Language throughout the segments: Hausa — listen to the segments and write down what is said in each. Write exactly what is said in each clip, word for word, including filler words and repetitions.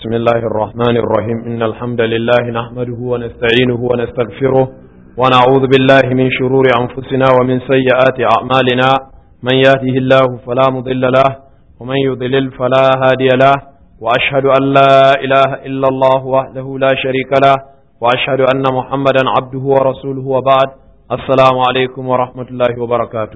بسم الله الرحمن الرحيم إن الحمد لله نحمده ونستعينه ونستغفره ونعوذ بالله من شرور أنفسنا ومن سيئات أعمالنا من يهده الله فلا مضل له ومن يضلل فلا هادي له وأشهد أن لا إله إلا الله وحده لا شريك له وأشهد أن محمدا عبده ورسوله وبعد السلام عليكم ورحمة الله وبركاته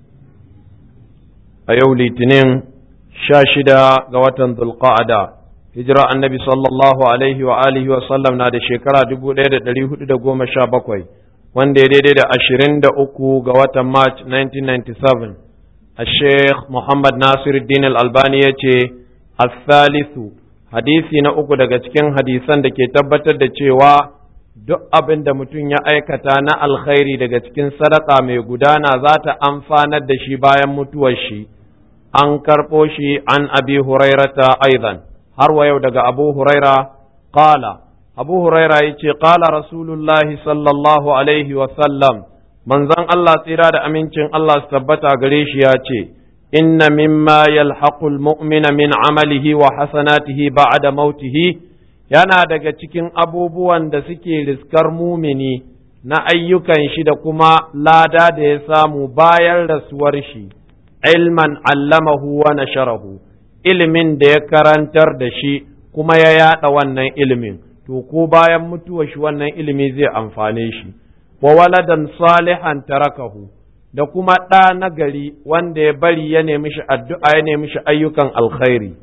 أيولي تنين شاشدا قوة ذو القعدة hijira annabi sallallahu alaihi wa alihi wa sallam na da shekara dubu ɗaya da ɗari hudu da goma sha bakwai wanda ya daidai da ashirin da uku ga watan march nineteen ninety-seven a sheikh muhammad nasiruddin al-albani ya ce as-salisu hadisi na uku daga cikin hadisan da ke tabbatar da cewa duk abin da mutum ya aikata na alkhairi daga cikin sadaka mai gudana za ta amfanar da shi bayan mutuwar shi an karɓo shi an abi hurairata aidan har wa yau daga Abu Huraira qala Abu Huraira yace qala Rasulullahi sallallahu alaihi wa sallam manzon Allah tsira da amincin Allah su tabbata gare shi yace inna mimma yalhaqul mu'mina min amalihi wa hasanatihi ba'da mautihi yana daga cikin abubuwan da suke riskar mumini na ayyukan shi da kuma lada da ya samu bayan rasuwar shi ilman allamahu wa nasharahu ilimin da ya karantar da shi kuma ya yada wannan ilimin to ko bayan mutuwar shi wannan ilimi zai amfane shi wa waladan salihan tarakahu da kuma ɗa nagari wanda ya bari ya nemi shi addu'a ya nemi shi ayyukan alkhairi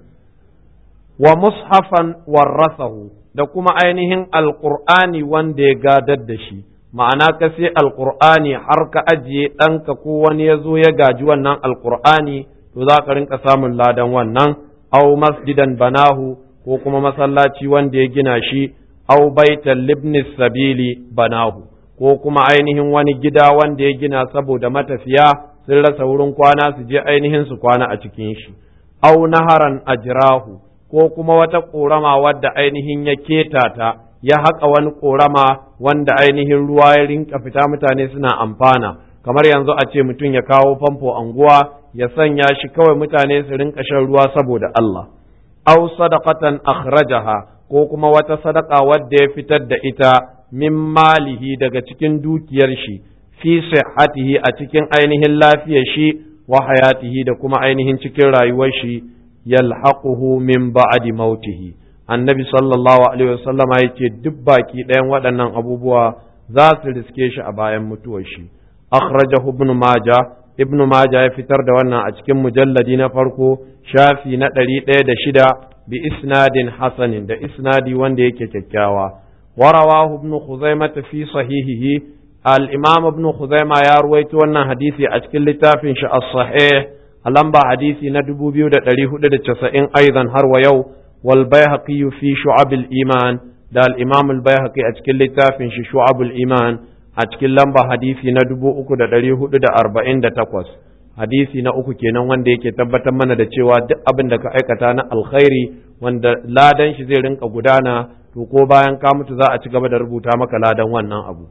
wa mushafan warasahu da kuma ainihin alqur'ani wanda ya gadar da shi ma'ana ka sai alqur'ani har ka ajiye ɗanka ko wani ya zo ya gaji wannan alqur'ani to za ka rinka samun ladan wannan au masjidan banahu ko kuma masallaci wanda ya gina shi au baitan libnis sabili banahu ko kuma ainihin wani gida wanda ya gina saboda matafiya sun rasa wurin kwana su je ainihin su kwana a cikin shi au naharan ajrahu ko kuma wata korama wadda ainihin ya keta ta ya haƙa wani korama wanda ainihin ruwa ya rinka fita mutane suna amfana kamar yanzu a ce mutum ya kawo famfo anguwa ya sanya shi kawai mutane su rinka shan ruwa saboda Allah aw sadaqatan akhrajaha ko kuma wata sadaka wadda ya fitar da ita min malihi daga cikin dukiyar shi fi sihhatihi a cikin ainihin lafiyar shi wa hayatihi da kuma ainihin cikin rayuwar shi yalhaquhu min ba'di mautihi annabi sallallahu alaihi wasallama yake duk baki ɗayan waɗannan abubuwa za su riske shi a bayan mutuwar shi akhrajahu ibn majah ibnu maja ya fitar da wannan a cikin mujalladi na farko shafi na ɗari ɗaya da shida bi isnadin hasanin da isnadi wanda yake kyakkyawa warawahu ibnu khuzaimah fi sahihihi al-imam ibnu khuzaimah ya ruwaito wannan hadisi a cikin littafin shi as-sahih a lamba hadisi na dubu biyu da ɗari hudu da casa'in aidan har wa yau wal bayhaqi fi shu'ab al-iman da al-imam al-bayhaqi a cikin littafin shi shu'ab al-iman a cikin lamba hadisi na dubu uku da ɗari hudu da arba'in da takwas hadisi na uku kenan wanda yake tabbatar mana da cewa duk abin da ka aikata na alkhairi wanda ladan shi zai rinka gudana to ko bayan ka mutu za a ci gaba da rubuta maka ladan wannan abu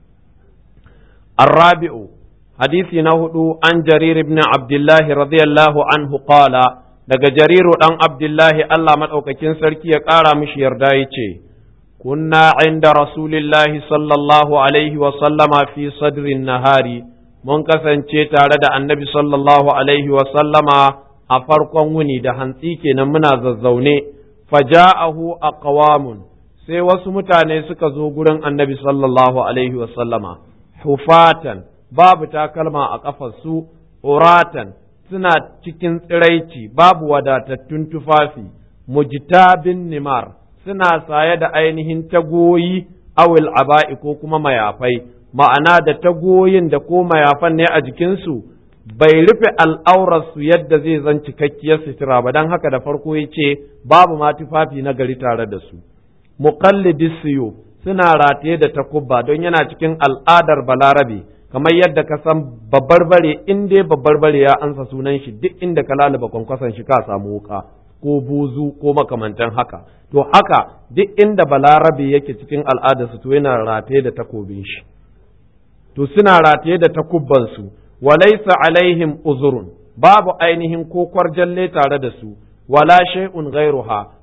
arrabi'u hadisi na hudu an jarir ibn abdullah radiyallahu anhu qala daga jariru dan abdullahi Allah madaukakin sarki ya kara mishi yarda yace كنا عند رسول الله صلى الله عليه وسلم في صدر النهار mun kasance tare da annabi sallallahu alaihi wasallama a farkon wuni da hantsi kenan muna zazzaune faja'ahu aqwamun sai wasu mutane suka zo gurin annabi sallallahu alaihi wasallama hufatan babu takalma a kafarsu uratan suna cikin tsiraici babu wadatattun tufafi mujtabin nimar suna saye da ainihin tagoyi awil aba'i ko kuma mayafai ma'ana da tagoyin da ko mayafan ne a jikinsu bai rufe al'aurarsu yadda zai zan cikakkiyar sutura ba don haka da farko ya ce babu ma tufafi na gari tare da su muqallidis siyo suna rataye da takubba don yana cikin al'adar balarabe kamar yadda ka san babbar bare in dai babbar bare ya ansa sunan shi duk inda ka lalaba kwankwason shi ka samu wuka ko buzu ko makamantan haka to haka duk inda balarabe yake cikin al'adarsu to yana rataye da takobin shi to suna rataye da takubbansu walaysa alaihim uzurun babu ainihin ko kwarjalle tare da su wala shay'un ghairuha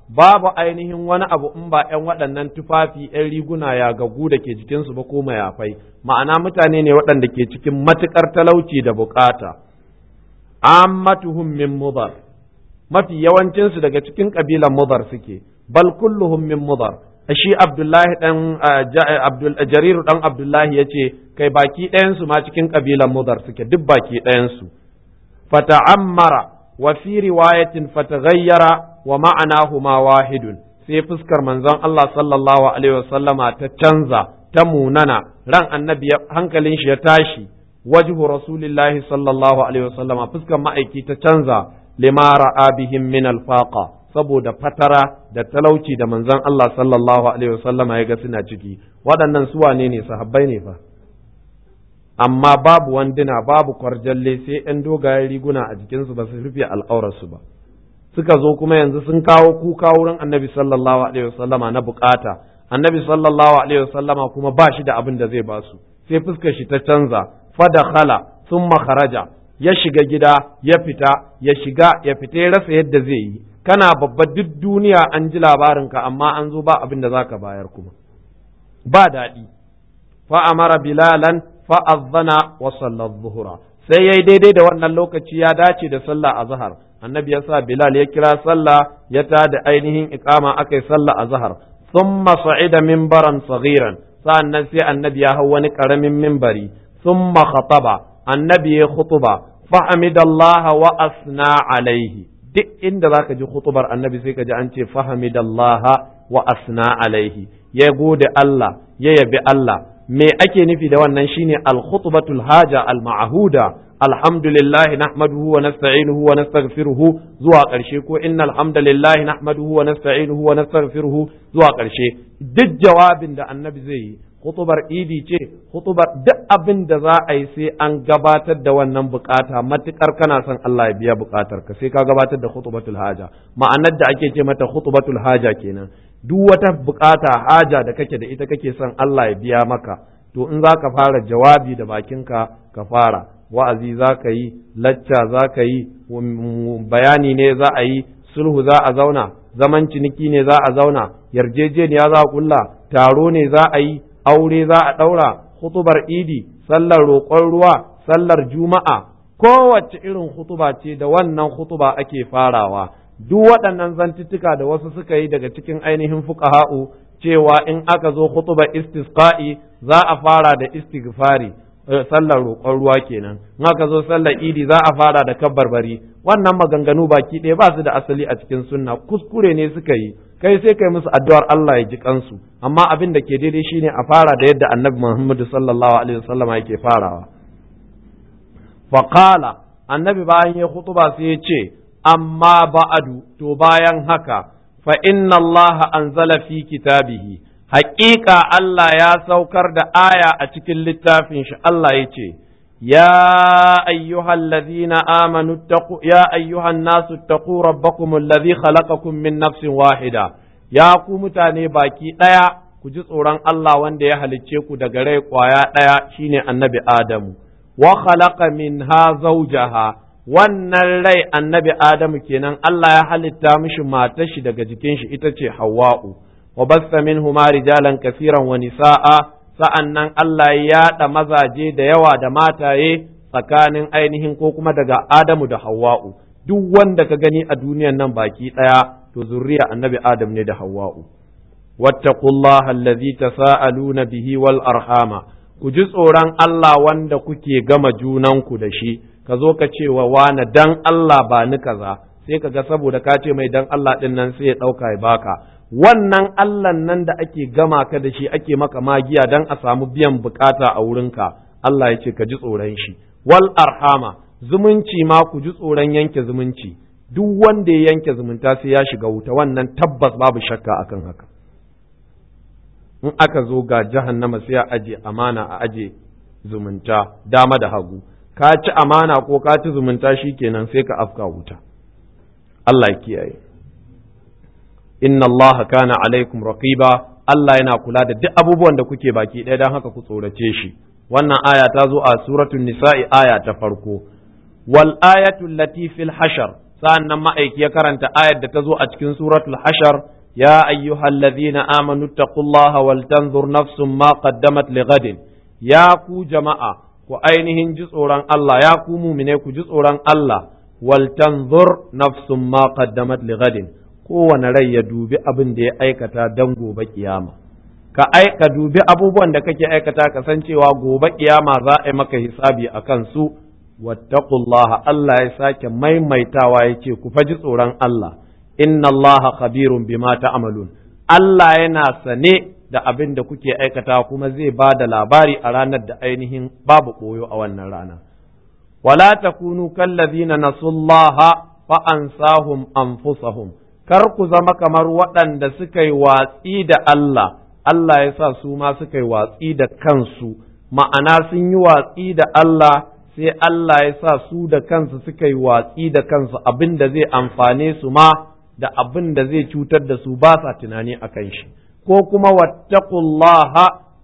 babu ainihin wani abu in ba ‘yan waɗannan tufafi ‘yan riguna ya gagu da ke jikinsu ba ko mayafai, ma'ana mutane ne waɗanda ke cikin matuƙar talauci da bukata. Ammatuhum min mudar, mafi yawancinsu daga cikin ƙabilan mudar suke, bal kulluhum min mudar. Shi Abdullahi ɗan Jariru ɗan Abdullahi ya ce, kai baki ɗayansu ma cikin ƙabilan mudar suke, duk baki ɗayansu. Fata'ammara wa fi riwayatin fataghayyara wa ma'anahuma wahidun, sai fuskar manzon Allah sallallahu alaihi wasallama ta canza ta munana, ran annabi hankalin shi ya tashi, wajhu rasulillahi sallallahu alaihi wasallama fuskar ma'aiki ta canza, lima ra'a bihim min alfaqa, saboda fatara da talauci da manzon Allah sallallahu alaihi wasallama ya ga suna ciki. Waɗannan su wane ne? Sahabbai ne fa, amma babu wanduna babu kwarjalle, sai ‘yan dogayen riguna a jikinsu ba su rufe al'aurarsu ba. Suka zo kuma yanzu sun kawo kuka wurin annabi sallallahu alaihi wasallama na bukata, annabi sallallahu alaihi wasallama kuma ba shi da abin da zai ba su, sai fuskar shi ta canza, fadakhala thumma kharaja, ya shiga gida ya fita ya shiga ya fita ya rasa yadda zai yi. Kana babba duk duniya an ji labarinka amma an zo ba abin da zaka bayar kuma ba daɗi. Fa amara bilalan fa azzana wa sallar zuhura, sai yayi daidai da wannan lokaci ya dace da sallah azhar. Annabi ya sa Bilal ya kira sallah, ya tada ainihin iqama akai sallah azhar. Thumma sa'ida minbaran saghiran, sa'annan sai annabi ya hau wani karamin minbari. Thumma khataba, annabi ya khutuba, fa hamidallaha wa asna alaihi. Duk inda zaka ji khutubar annabi sai ka ji an ce fa hamidallaha wa asna alaihi, ya gode Allah ya yabi Allah. Me ake nufi da wannan? shine al-khutbatul haja al-ma'huda, alhamdulillahi nahmaduhu wa nasta'inuhu wa nastaghfiruhu zuwa ƙarshe, ko innal hamdalillahi nahmaduhu wa nasta'inuhu wa nastaghfiruhu zuwa ƙarshe. Duk jawabin da annabi zai yi, khutubar idi ce, khutubar duk abin da za a yi sai an gabatar da wannan bukata, matukar kana son Allah ya biya bukatar ka sai ka gabatar da khutbatul haja. Ma'anar da ake ce mata khutbatul haja kenan, duk wata bukata haja da kake da ita kake son Allah ya biya maka, to in za ka fara jawabi da bakinka ka fara, wa'azi za ka yi, lacca za ka yi, bayani ne za a yi, sulhu za a zauna, zaman ciniki ne za a zauna, yarjejeniya za a kulla, taro ne za a yi, aure za a ɗaura, hutubar idi, sallar roƙon ruwa, sallar juma'a, kowace irin hutuba ce da wannan hutuba ake farawa. Duk waɗannan zantuttuka da wasu suka yi daga cikin ainihin fuqaha'u cewa in aka zo hutubar istisqa'i za a fara da istighfari, sallar roƙon ruwa kenan, in aka zo sallar idi za a fara da kabbarbari. Wannan maganganu baki ɗaya ba su da asali a cikin sunna, kuskure ne suka yi, kai sai kai musu addu'ar Allah ya ji kansu, amma abin da ke daidai shine a fara da yadda annabi Muhammad sallallahu alaihi wasallam yake farawa. Faqala, annabi bayan ya khutuba sai ya ce, amma ba'adu, to bayan haka, fa inna Allah anzala fi kitabihi, haƙiƙa Allah ya saukar da aya a cikin littafin shi. Allah ya ce, ya ayyuhal ladhina amanu taqu ya ayyuhan nasu taqu rabbakum alladhi khalaqakum min nafsin wahida, ya ku mutane baki ɗaya ku ji tsoron Allah wanda ya halicce ku daga rai ƙwaya ɗaya, shine annabi Adamu, wa khalaqa minha zawjaha, wannan rai annabi Adamu kenan, Allah ya halitta mishi matar shi daga jikin shi ita ce Hawwa'u, wa basta minhuma rijalan kasiran wa nisa'a, sa'annan Allah ya yaɗa mazaje da yawa da mataye tsakanin ainihin ko kuma daga Adamu da Hawwa'u. Duk wanda ka gani a duniyan nan baki ɗaya to zurriya annabi Adam ne da Hawwa'u. Wattaqullaha allazi tasaaluna bihi wal arhama, ku ji tsoron Allah wanda kuke gama junanku da shi. Ka zo ka ce wa wane dan Allah ba ni kaza, sai ka ga saboda ka ce mai dan Allah din nan sai ya ɗauka ya baka. Wannan Allah nan da ake gama ka da shi ake maka magiya dan a samu biyan bukata a wurinka, Allah ya ce ka ji tsoron shi. Wal arhama, zumunci ma ku ji tsoron yanke zumunci. Duk wanda ya yanke zumunta sai ya shiga wuta, wannan tabbas babu shakka akan haka. In aka zo ga jahannama sai a aje amana, a aje zumunta dama da hagu. Ka ci amana ko ka ci zumunta shikenan sai ka afka wuta. Allah ya kiyaye. Inna Allah kana alaikum raqiba, Allah yana kula da duk abubuwan da kuke baki ɗaya don haka ku tsorace shi. Wannan aya ta zo a suratul nisa'i aya ta farko. Wal ayatu allati fil hashar, sa'annan ma'aiki ya karanta ayar da ta zo a cikin suratul hashar ya ayyuhallazina amanu taqullaha wal tanzur nafsum ma qaddamat lighadin ya ku jama'a ku ainihin ji tsoron Allah ya ku mumine ku ji tsoron Allah wal tanzur nafsum ma qaddamat lighadin kowane rai ya dubi abin da ya aikata dan gobe kiyama ka ai ka dubi abubuwan da kake aikata ka san cewa gobe kiyama za a yi maka hisabi akan su wattaqullaha Allah ya sake maimaitawa yace ku faji tsoron Allah inna Allaha khabirun bima ta'malun Allah yana sane da abin da kuke aikata kuma zai ba da labari a ranar da ainihin babu koyo a wannan rana wala takunu kallazina nasullaha fa ansahum anfusahum kar ku zama kamar waɗanda suka yi watsi da Allah Allah ya sa su ma suka yi watsi da kansu ma'ana sun yi watsi da Allah sai Allah ya sa su da kansu suka yi watsi da kansu abin da zai amfane su ma da abin da zai cutar da su ba sa tunani akan shi ko kuma wattaqullaha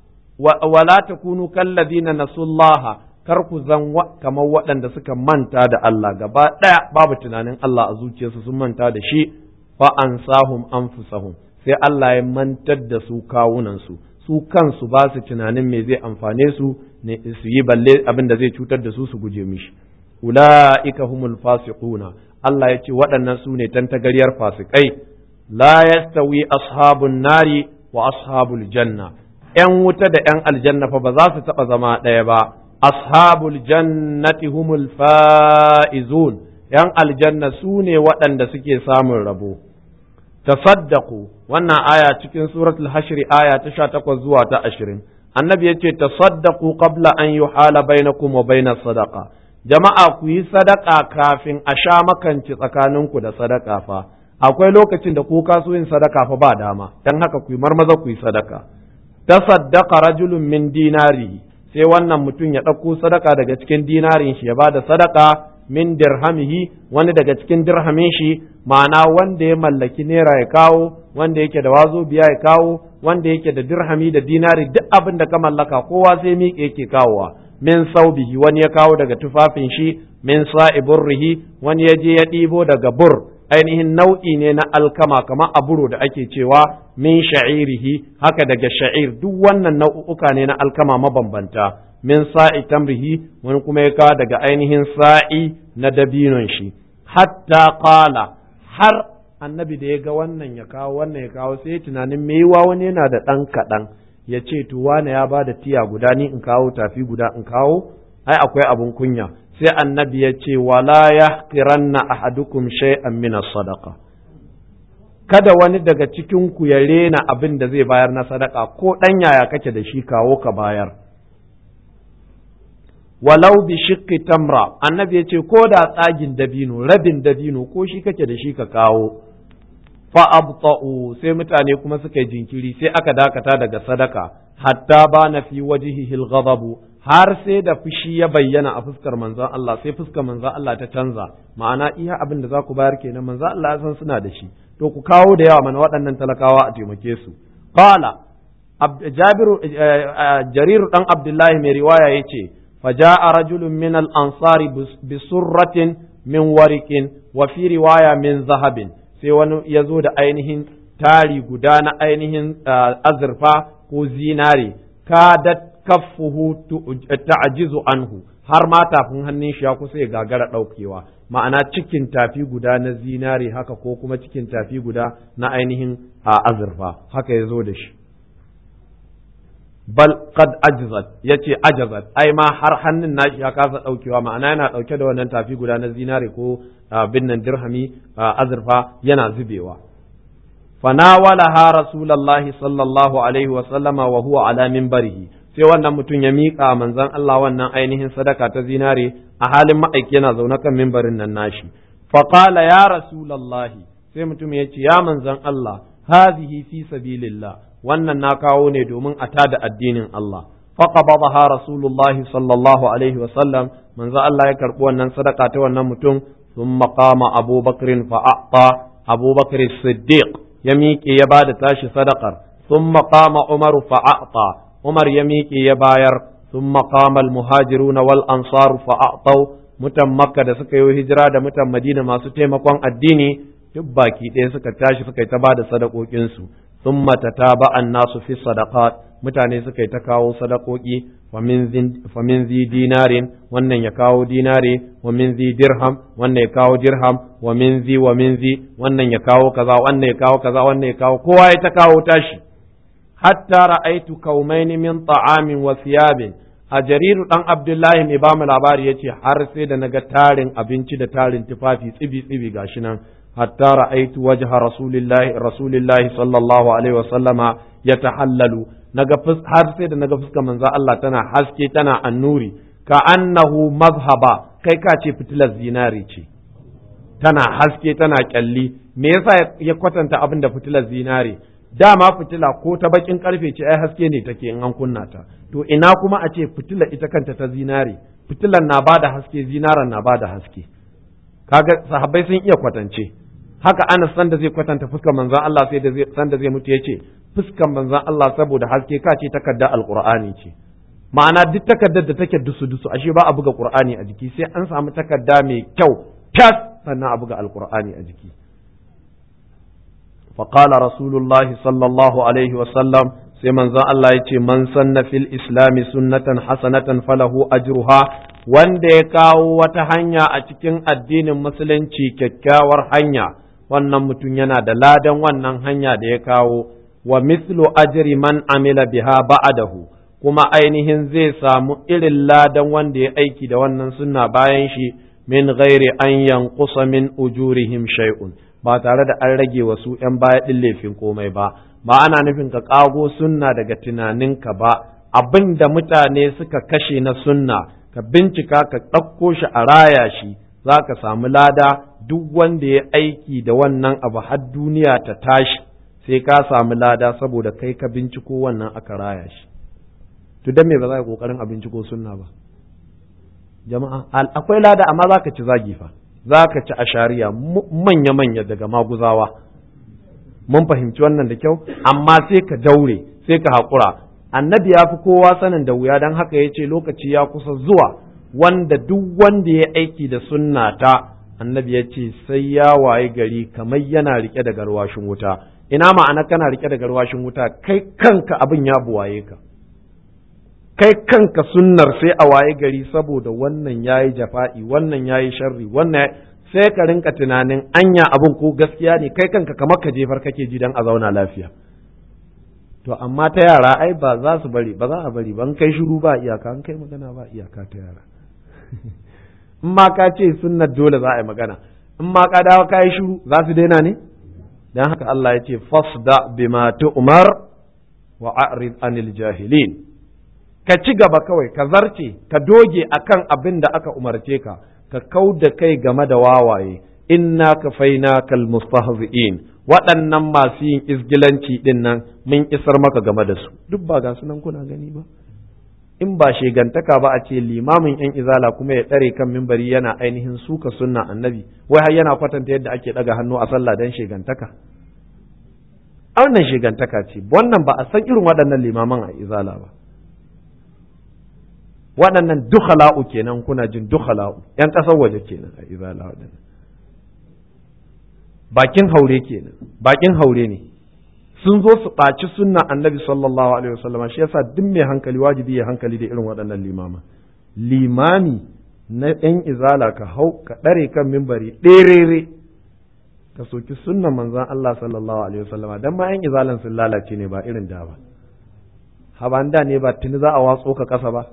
wala takunu kallazina nasullaha kar ku zan kamar waɗanda suka manta da Allah gaba ɗaya babu tunanin Allah a zuciyarsu sun manta da shi fa ansahum anfusahum sai Allah ya mantar da su kawunansu su kansu ba su tunanin me zai amfane su ne su yi balle abin da zai cutar da su su guje mishi ulaika humul fasiquna Allah ya ce waɗannan su ne tantagaryar fasikai la yastawi ashabun nari wa ashabul janna ‘yan wuta da ‘yan aljanna fa ba za su taɓa zama ɗaya ba ashabul jannati humul fa'izun ‘yan aljanna su ne waɗanda suke samun rabo tasaddaqu wannan aya cikin suratul hashri aya ta sha takwas zuwa ta ashirin annabi yace tasaddaqu qabla an yuhala bainakum wa bainas sadaqa jama'a ku yi sadaka kafin a sha makanci tsakaninku da sadaka fa akwai lokacin da ku kaso yin sadaka fa ba dama dan haka ku yi marmaza ku yi sadaka tasaddaqa rajulun min dinarihi sai wannan mutum ya ɗauko sadaka daga cikin dinarin shi ya bada sadaka min dirhamihi wani daga cikin dirhamin shi ma'ana wanda ya mallaki naira ya kawo wanda yake da wazo biya ya kawo wanda yake da dirhami da dinari duk abin da ka mallaka kowa sai miƙe yake kawowa min saubihi wani ya kawo daga tufafin shi min sa'i burrihi wani ya je ya ɗibo daga bur ainihin nau'i ne na alkama kamar aburo da ake cewa min sha'irihi haka daga sha'ir duk wannan nau'uka ne na alkama mabambanta min sa'i tamrihi wani kuma ya kawo daga ainihin sa'i na dabinon shi hatta qala har annabi da ya ga wannan ya kawo wannan ya kawo sai tunanin me yiwa wani yana da ɗan kaɗan ya ce to wane ya ba da tiya guda ni in kawo tafi guda in kawo ai akwai abun kunya sai annabi ya ce wala yahqiranna ahadukum shay'an min as-sadaqa kada wani daga cikin ku ya rena abin da zai bayar na sadaka ko dan yaya kake da shi kawo ka bayar walau bi shiqqi tamra annabi ya ce ko da tsagin dabino rabin dabino ko shi kake da shi ka kawo fa abta'u sai mutane kuma suka yi jinkiri sai aka dakata daga sadaka hatta bana fi wajhihi al-ghadab har sai da fushi ya bayyana a fuskar manzon Allah sai fuskar manzon Allah ta canza ma'ana iya abin da za ku bayar kenan manzon Allah ya san suna da shi to ku kawo da yawa mana waɗannan talakawa a taimake su qala jabiru jarir dan abdullahi mai riwaya yace faja'a rajulun min al-ansari bi surratin min warikin wa fi riwaya min zahabin sai wani ya zo da ainihin tari guda na ainihin azurfa ko zinare kadat kaffuhu ta'jizu anhu har ma tafin hannun shi ya kusa ya gagara daukewa ma'ana cikin tafi guda na zinare haka ko kuma cikin tafi guda na ainihin azurfa haka ya zo da shi bal qad ajzat yace ajazat ai ma har hannun nashi ya kasa daukewa ma'ana yana dauke da wannan tafi guda na zinare ko binnan dirhami azurfa yana zubewa fanawalaha rasulullahi sallallahu alaihi wa sallama wa huwa ala minbarihi sai wannan mutum ya miƙa manzon Allah wannan ainihin sadaka ta zinare a halin ma'aiki yana zaune kan minbarin nan nashi faqala ya rasulullahi sai mutum ya ce ya manzon Allah hadhihi fi sabilillah wannan na kawo ne domin a tada addinin Allah faqabadaha rasulullahi sallallahu alaihi wa sallam manzon Allah ya karbi wannan sadaka ta wannan mutum thumma qama Abu Bakr fa a'ta Abu Bakr as-Siddiq ya miƙe ya bada tashi sadakar thumma qama Umar fa a'ta Umar ya miƙe ya bayar thumma qama al-muhajiruna wal ansar fa a'taw mutan Makka da suka yi hijira da mutan Madina masu taimakon addini duk baki ɗaya suka tashi suka yi ta bada sadakokinsu thumma tataba an-nasu fi sadaqat mutane suka yi ta kawo sadakoki fa min zi dinarin wannan ya kawo dinare wa min zi dirham wannan ya kawo dirham wa min zi wa min zi wannan ya kawo kaza wannan ya kawo kaza wannan ya kawo kowa ya ta kawo tashi hatta ra'aitu kaumaini min ta'amin wa thiyabin a jariru dan Abdullahi mai ba mu labari yace har sai da naga tarin abinci da tarin tufafi tsibi tsibi gashi nan hatta ra'aitu wajha rasulillahi rasulillahi sallallahu alaihi wa sallama yatahallalu naga har sai da naga fuskar manzo Allah tana haske tana annuri ka annahu mazhaba kai ka ce fitilar zinari ce tana haske tana kyalli me yasa ya kwatanta abin da fitilar zinari dama fitila ko ta bakin karfe ce ai haske ne take in an kunna ta to ina kuma a ce fitila ita kanta ta zinari fitilan na bada haske zinaran na bada haske kaga sahabbai sun iya kwatance haka Anas san da zai kwatanta fuskar manzon Allah sai da zai san da zai mutu yace fuskar manzon Allah saboda haske ka ce takarda alqur'ani ce ma'ana duk takardar da take dusu dusu ashe ba a buga qur'ani a jiki sai an samu takarda mai kyau tas sannan a buga alqur'ani a jiki فقال رسول الله صلى الله عليه وسلم sai manzon Allah ya ce man sanna fil islami sunnatan hasanatan falahu ajruha wanda ya kawo wata hanya a cikin addinin musulunci kyakkyawar hanya wannan mutum yana da ladan wannan hanya da ya kawo wa mithlu ajri man amila biha ba'dahu kuma ainihin zai samu irin ladan wanda ya aiki da wannan sunna bayan shi min ghairi an yanqusa min ujurihim shay'un ba tare da an rage wasu ‘yan baya ɗin laifin komai ba, ba ana nufin ka ƙago sunna daga tunaninka ba, abin da mutane suka kashe na sunna, ka bincika ka ɗauko shi a raya shi, za ka samu lada duk wanda ya aiki da wannan abu har duniya ta tashi, sai ka samu lada saboda kai ka binciko wannan aka raya shi. To don me ba za ka ƙoƙarin a binciko sunna ba? Jama'a, akwai lada amma za ka ci zagi fa. za ka ci ashariya manya-manya daga maguzawa mun fahimci wannan da kyau amma sai ka daure sai ka haƙura annabi ya fi kowa sanin da wuya don haka ya ce lokaci ya kusa zuwa wanda duk wanda ya aiki da sunna ta annabi ya ce sai ya waye gari kamar yana rike da garwashin wuta ina ma'ana kana rike da garwashin wuta kai kanka abin ya buwaye ka kai kanka sunnar sai a waye gari saboda wannan yayi jafa'i wannan yayi sharri wannan sai ka rinka tunanin anya abin ko gaskiya ne kai kanka kamar ka jefar kake ji dan a zauna lafiya to amma ta yara ai ba za su bari ba za a bari ban kai shiru ba iyaka an kai magana ba iyaka ta yara in ma ka ce sunnar dole za a yi magana in ma ka dawo ka yi shiru za su daina ne dan haka Allah ya ce fasda bima tu'mar wa a'rid anil jahilin ka ci gaba kawai ka zarce ka doge akan abin da aka umarce ka ka kau da kai game da wawaye inna kafaina kal mustahzi'in waɗannan masu yin izgilanci din nan mun isar maka game da su duk ba ga sunan kuna gani ba in ba shegantaka ba a ce limamin yan izala kuma ya tsare kan mimbari yana ainihin suka sunna annabi wai har yana kwatanta yadda ake daga hannu a sallah dan shegantaka wannan shegantaka ce wannan ba a san irin waɗannan limaman a izala ba waɗannan dukhala'u kenan kuna jin dukhala'u ‘yan ƙasar waje kenan a izala waɗannan bakin haure kenan bakin haure ne sun zo su ɓaci sunna annabi sallallahu alaihi wasallam shi yasa duk mai hankali wajibi ya hankali da irin waɗannan limama limami na ‘yan izala ka hau ka ɗare kan mimbari ɗerere ka soki sunnan manzon Allah sallallahu alaihi wasallam dan ma ‘yan izalan sun lalace ne ba irin da ba habanda ne ba tuni za a watso ka ƙasa ba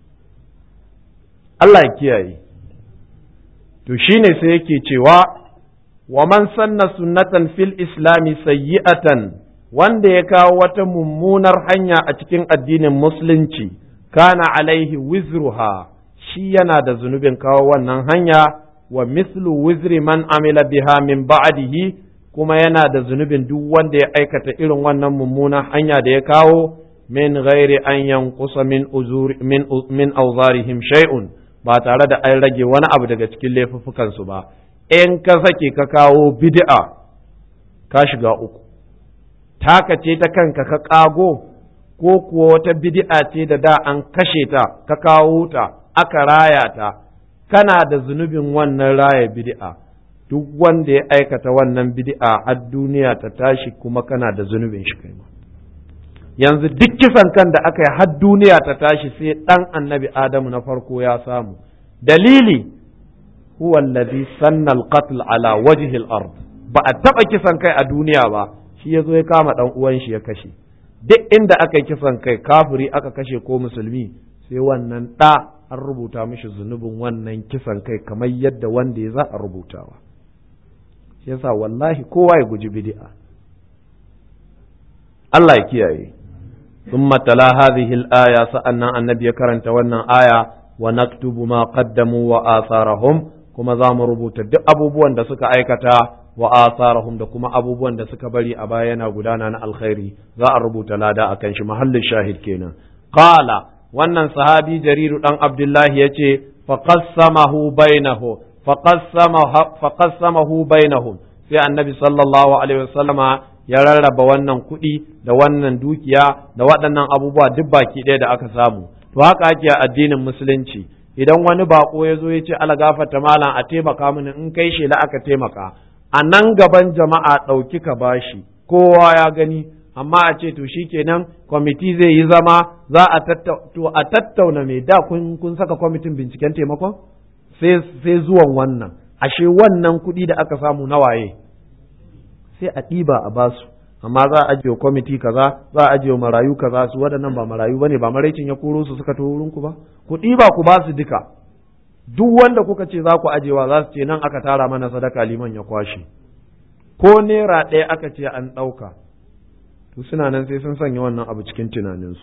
Allah ya kiyaye to shine sai yake cewa wa man sanna sunnatan fil islami sayyi'atan wanda ya kawo wata mummunar hanya a cikin addinin musulunci kana alaihi wizruha shi yana da zunubin kawo wannan hanya wa mislu wizri man amila biha min ba'dihi kuma yana da zunubin duk wanda ya aikata irin wannan mummunar hanya da ya kawo min ghairi an yanqusa min uzuri min min awzarihim shay'un ba tare da an rage wani abu daga cikin laifuffukansu ba in ka sake ka kawo bid'a ka shiga uku taka ce ta kanka ka kago ko kuwa wata bid'a ce da da an kashe ta ka kawo ta aka raya ta kana da zunubin wannan raya bid'a duk wanda ya aikata wannan bid'a har duniya ta tashi kuma kana da zunubin shi kai ma yanzu duk kisan kan da aka yi har duniya ta tashi sai dan annabi Adamu na farko ya samu dalili huwa allazi sanna al-qatl ala wajhi al-ard ba a taba kisan kai a duniya ba shi yazo ya kama dan uwan shi ya kashe duk inda aka yi kisan kai kafiri aka kashe ko musulmi sai wannan da an rubuta mishi zunubin wannan kisan kai kamar yadda wanda ya za a rubutawa shi yasa wallahi kowa ya guji bid'a Allah ya kiyaye ثم تلا هذه الآية سألنا النبي كرنت ونن آية ونكتب ما قدموا وآثارهم كما زام ربوت أبو بوان دا سكا أيكتا وآثارهم دا كما أبو بوان دا سكا بلي أباينا قدانا الخير ذا الربوت لا دا أكنش محل الشاهد كينا قال ونن صحابي جرير أن عبد الله يتي فقسمه بينه فقسمه فقسمه بينهم في النبي صلى الله عليه وسلم ya rarraba wannan kuɗi da wannan dukiya da waɗannan abubuwa duk baki ɗaya da aka samu to haka ake a addinin musulunci idan wani bako ya zo ya ce ala gafarta malam a taimaka mini in kai shela aka taimaka a nan gaban jama'a ɗauki ka bashi kowa ya gani amma a ce to shikenan kwamiti zai yi zama za a to a tattauna mai da kun kun saka kwamitin binciken taimakon sai sai zuwan wannan ashe wannan kuɗi da aka samu na waye sai a ɗiba a basu amma za a ajiye kwamiti kaza za a ajiye marayu kaza su waɗannan ba marayu bane ba maraicin ya koro su suka taho wurin ku ba ku ɗiba ku ba su duka duk wanda kuka ce za ku ajewa za su ce nan aka tara mana sadaka liman ya kwashe ko naira ɗaya aka ce an ɗauka to suna nan sai sun sanya wannan abu cikin tunaninsu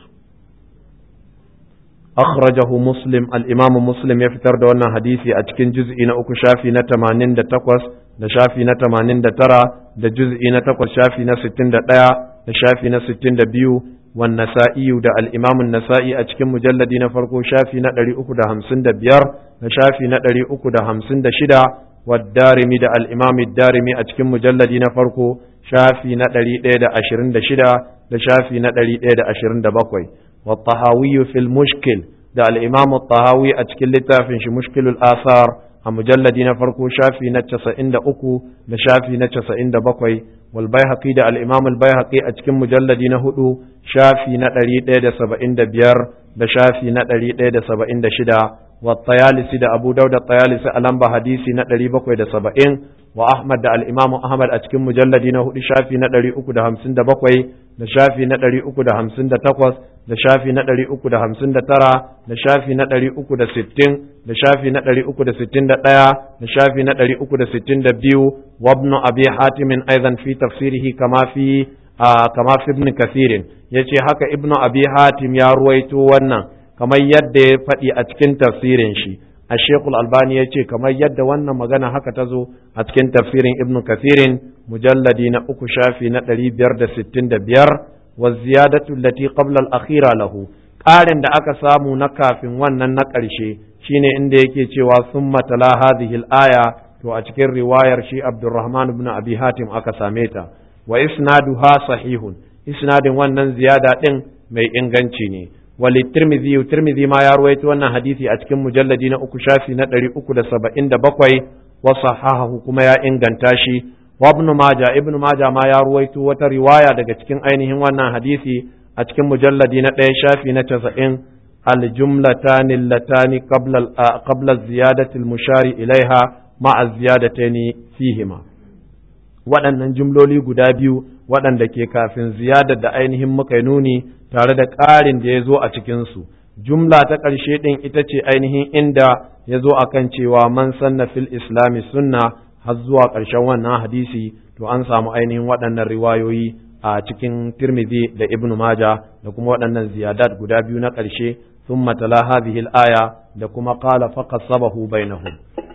akhrajahu muslim al-imam muslim ya fitar da wannan hadisi a cikin juz'i na uku shafi na tamanin da takwas da shafi na tamanin da tara da juz'i na takwas shafi na sittin da ɗaya da shafi na sittin da biyu wan nasa'i da al-imam an-nasa'i a cikin mujalladi na farko shafi na ɗari uku da hamsin da biyar da shafi na ɗari uku da hamsin da shida wa darimi da al-imam ad-darimi a cikin mujalladi na farko shafi na ɗari ɗaya da ashirin da shida da shafi na ɗari ɗaya da ashirin da bakwai wa tahawi fil mushkil da al-imam at-tahawi a cikin littafin shi mushkilul asar a mujalladi na farko shafi na casa'in da uku da shafi na casa'in da bakwai wal baihaqi da al-imam al-baihaqi a cikin mujalladi na hudu shafi na ɗari ɗaya da saba'in da biyar da shafi na ɗari ɗaya da saba'in da shida wa tayalisi da abu dauda tayalisi a lamba hadisi na ɗari bakwai da saba'in wa ahmad da al-imam ahmad a cikin mujalladi na hudu shafi na ɗari uku da hamsin da bakwai da shafi na ɗari uku da hamsin da takwas da shafi na ɗari uku da hamsin da tara da shafi na ɗari uku da sittin da shafi na ɗari uku da sittin da ɗaya da shafi na ɗari uku da sittin da biyu wa ibn abi hatim aidan fi tafsirihi kama fi kama fi ibn kathirin yace haka ibn abi hatim ya ruwaito wannan kamar yadda ya faɗi a cikin tafsirin shi a shekul albani ya ce kamar yadda wannan magana haka ta zo a cikin tafsirin ibn kathirin mujalladi na uku shafi na ɗari biyar da sittin da biyar wa ziyadatu lati qabla al-akhira lahu ƙarin da aka samu na kafin wannan na ƙarshe shine inda yake cewa summa tala hadhihi al-aya to a cikin riwayar shi Abdurrahman ibn Abi Hatim aka same ta wa isnaduha sahihun isnadin wannan ziyada din mai inganci ne wali tirmidhi tirmidhi ma ya ruwaito wannan hadisi a cikin mujalladi na uku shafi na ɗari uku da saba'in da bakwai wa sahahahu kuma ya inganta shi wa ibn majah ibn majah ma ya ruwaito wata riwaya daga cikin ainihin wannan hadisi a cikin mujalladi na ɗaya shafi na casa'in al-jumlatan allatani qabla qabla ziyadati al-mushari ilaiha ma'a ziyadatani fihima waɗannan jumloli guda biyu waɗanda ke kafin ziyadar da ainihin muka nuni tare da ƙarin da ya zo a cikinsu jumla ta ƙarshe ɗin ita ce ainihin inda ya zo akan cewa man sanna fil islami sunna har zuwa ƙarshen wannan hadisi to an samu ainihin waɗannan riwayoyi a cikin tirmidhi da ibn maja da kuma waɗannan ziyadat guda biyu na ƙarshe ثم تلا هذه الآية لكما قال فقصبه بينهم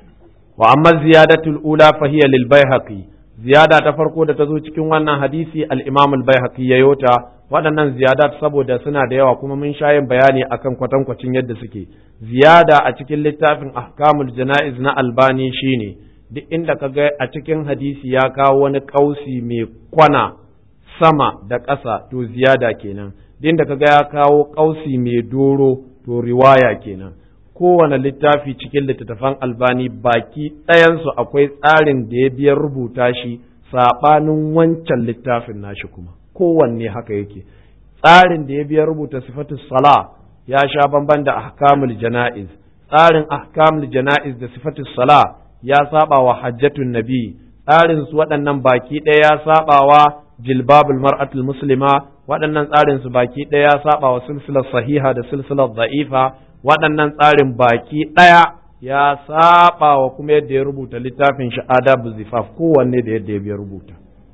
وأما الزيادة الأولى فهي للبيهقي زيادة تفرقوا تزو cikin wannan hadisi al-Imam al-Baihaqi ya yota waɗannan ziyadat saboda suna da yawa kuma mun shayin bayani akan kwatankwacin yadda suke ziyada a cikin littafin Ahkamul Jana'iz na Albani shine duk inda kaga a cikin hadisi ya kawo wani kausi mai kwana sama da ƙasa to ziyada kenan din da kaga ya kawo kausi mai doro to riwaya kenan kowane littafi cikin littattafan albani baki ɗayansu akwai tsarin da ya biyar rubuta shi saɓanin wancan littafin nashi kuma kowanne haka yake tsarin da ya biyar rubuta sifatus sala ya sha bamban da ahkamul jana'iz tsarin ahkamul jana'iz da sifatus sala ya saba wa hajjatun nabi tsarin su waɗannan baki ɗaya ya saba wa jilbabul mar'atul muslima waɗannan tsarin su baki ɗaya ya saba wa silsilar sahiha da silsilar da'ifa waɗannan tsarin baki ɗaya ya saba wa kuma yadda ya rubuta littafin shi adabu zifaf kowanne da yadda ya rubuta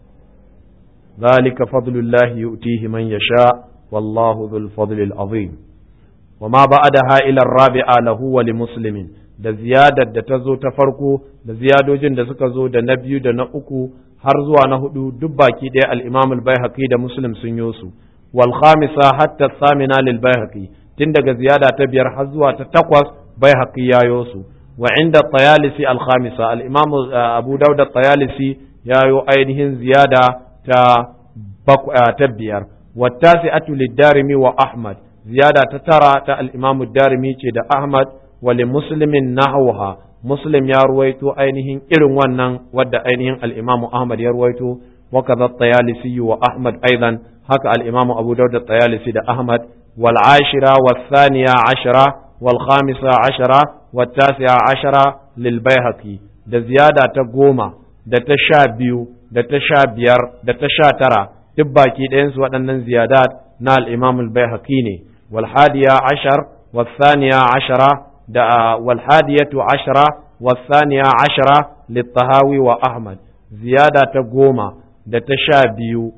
zalika fadlullahi yu'tihi man yasha wallahu dhul fadlil azim wama ba'daha ila ar-rabi'a lahu wa limuslimin da ziyadar da ta zo ta farko da ziyadojin da suka zo da na biyu da na uku har zuwa na hudu duk baki ɗaya al-imam al-baihaqi da muslim sun yi su wal khamisa hatta thamina lil baihaqi tun daga ziyada ta biyar har zuwa ta takwas bai haƙi yayo su wa inda tayalisi al-khamisa al-imam abu dawud at-tayalisi yayo ainihin ziyada ta ta biyar wa tasi'atu lid-darimi wa ahmad ziyada ta tara ta al-imam ad-darimi ce da ahmad wa li muslimin nahwaha muslim ya ruwaito ainihin irin wannan wadda ainihin al-imam ahmad ya ruwaito wa kadha at-tayalisi wa ahmad aidan haka al-imam abu dawud at-tayalisi da ahmad والعاشرة والثانية عشرة والخامسة عشرة والتاسعة عشرة للبيهقي da ziyada ta goma da ta sha biyu da ta sha biyar da ta sha tara duk baki ɗayansu waɗannan ziyadat na al-imam al-baihaqi ne wal hadiya ashar wal thaniya ashara da wal hadiyatu ashara wal thaniya ashara lit-tahawi wa ahmad ziyada ta goma da ta sha biyu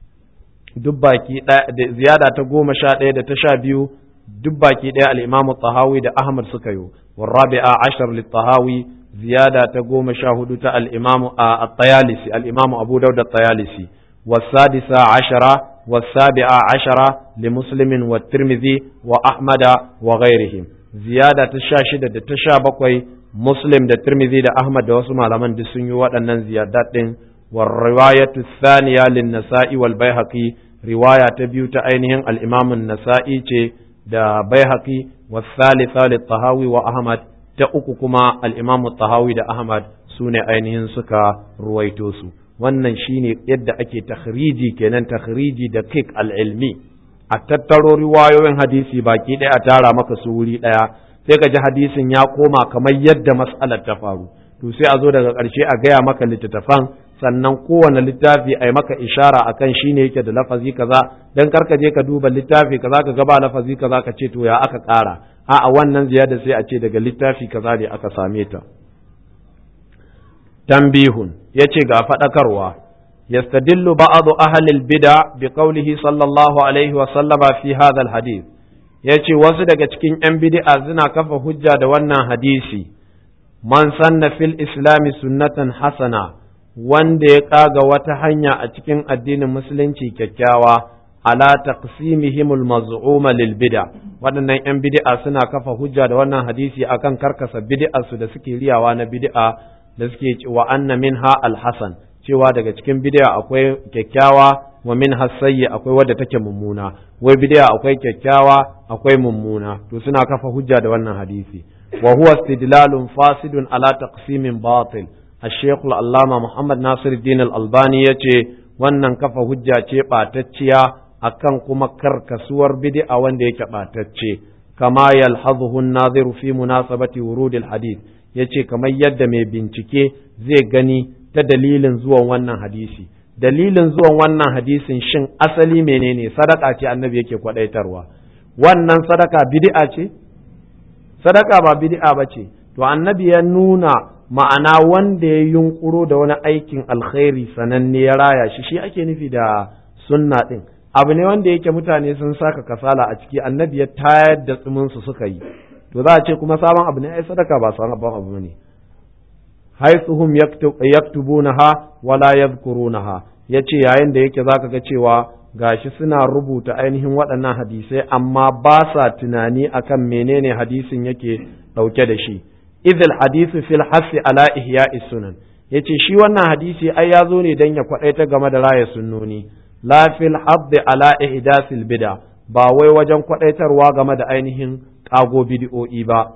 duk baki ɗaya da ziyada ta goma sha ɗaya da ta sha biyu duk baki ɗaya al-imamu tahawi da ahmad suka yi wal rabi'a ashar lit-tahawi ziyada ta goma sha hudu ta al-imamu at-tayalisi al-imamu abu dawud at-tayalisi was-sadisa ashara was-sabi'a ashara li muslimin wa tirmidhi wa ahmada wa ghairihim ziyada ta sha shida da ta sha bakwai muslim da tirmidhi da ahmad da wasu malaman duk sun yi waɗannan ziyadat din والرواية الثانية للنسائي والبيهقي رواية تبيوت أينهم الإمام النسائي دا بيهقي والثالثة للطهاوي وأحمد تأككما الإمام الطهاوي دا أحمد سوني أينهم سكا رويتوسو wannan shine yadda ake takhriji kenan takhriji da kik al-ilmi a tattaro riwayoyin hadisi baki ɗaya a tara maka su wuri ɗaya sai ka ji hadisin ya koma kamar yadda mas'alar ta faru to sai a zo daga ƙarshe a gaya maka littattafan sannan kowane littafi a yi maka ishara akan shi ne yake da lafazi kaza dan karka je ka duba littafi kaza ka gaba lafazi kaza ka ce to ya aka ƙara a a wannan ziyada sai a ce daga littafi kaza ne aka same ta tambihun yace ga faɗakarwa yastadillu ba'du ahli al-bid'a bi qawlihi sallallahu alaihi wa sallama fi hadha al-hadith yace wasu daga cikin yan bid'a suna kafa hujja da wannan hadisi man sanna fil islami sunnatan hasana wanda ya kaga wata hanya a cikin addinin musulunci kyakkyawa ala taqsimihimul maz'uma lil bid'a waɗannan yan bid'a suna kafa hujja da wannan hadisi akan karkasa bid'a su da suke riyawa na bid'a da suke wa anna minha al hasan cewa daga cikin bid'a akwai kyakkyawa wa minha sayyi akwai wadda take mummuna wai bid'a akwai kyakkyawa akwai mummuna to suna kafa hujja da wannan hadisi wa huwa istidlalun fasidun ala taqsimin batil الشيخ العلامة محمد ناصر الدين الألباني yace wannan kafa hujja ce ɓatacciya akan kuma karkasuwar bid'a wanda yake ɓatacce kama yalhazuhu an-nadhiru fi munasabati wurud al-hadith yace kamar yadda mai bincike zai gani ta dalilin zuwan wannan hadisi dalilin zuwan wannan hadisin shin asali menene sadaka ce annabi yake kwadaitarwa wannan sadaka bid'a ce sadaka ba bid'a bace to annabi ya nuna ma'ana wanda ya yunkuro da wani aikin alkhairi sananne ya raya shi shi ake nufi da sunna din abu ne wanda yake mutane sun saka kasala a ciki annabi ya tayar da tsumin su suka yi to za a ce kuma sabon abu ne ai sadaka ba sabon abu ne haythuhum yaktubunaha wala yadhkurunaha yace yayin da yake zaka ga cewa gashi suna rubuta ainihin waɗannan hadisai amma ba sa tunani akan menene hadisin yake dauke da shi idh al-hadithu fil hasi ala ihya'i sunan yace shi wannan hadisi ai ya zo ne dan ya kwadaita game da raya sunnoni la fil hadd ala ihdasil bid'a ba wai wajen kwadaitarwa game da ainihin kago bid'o'i ba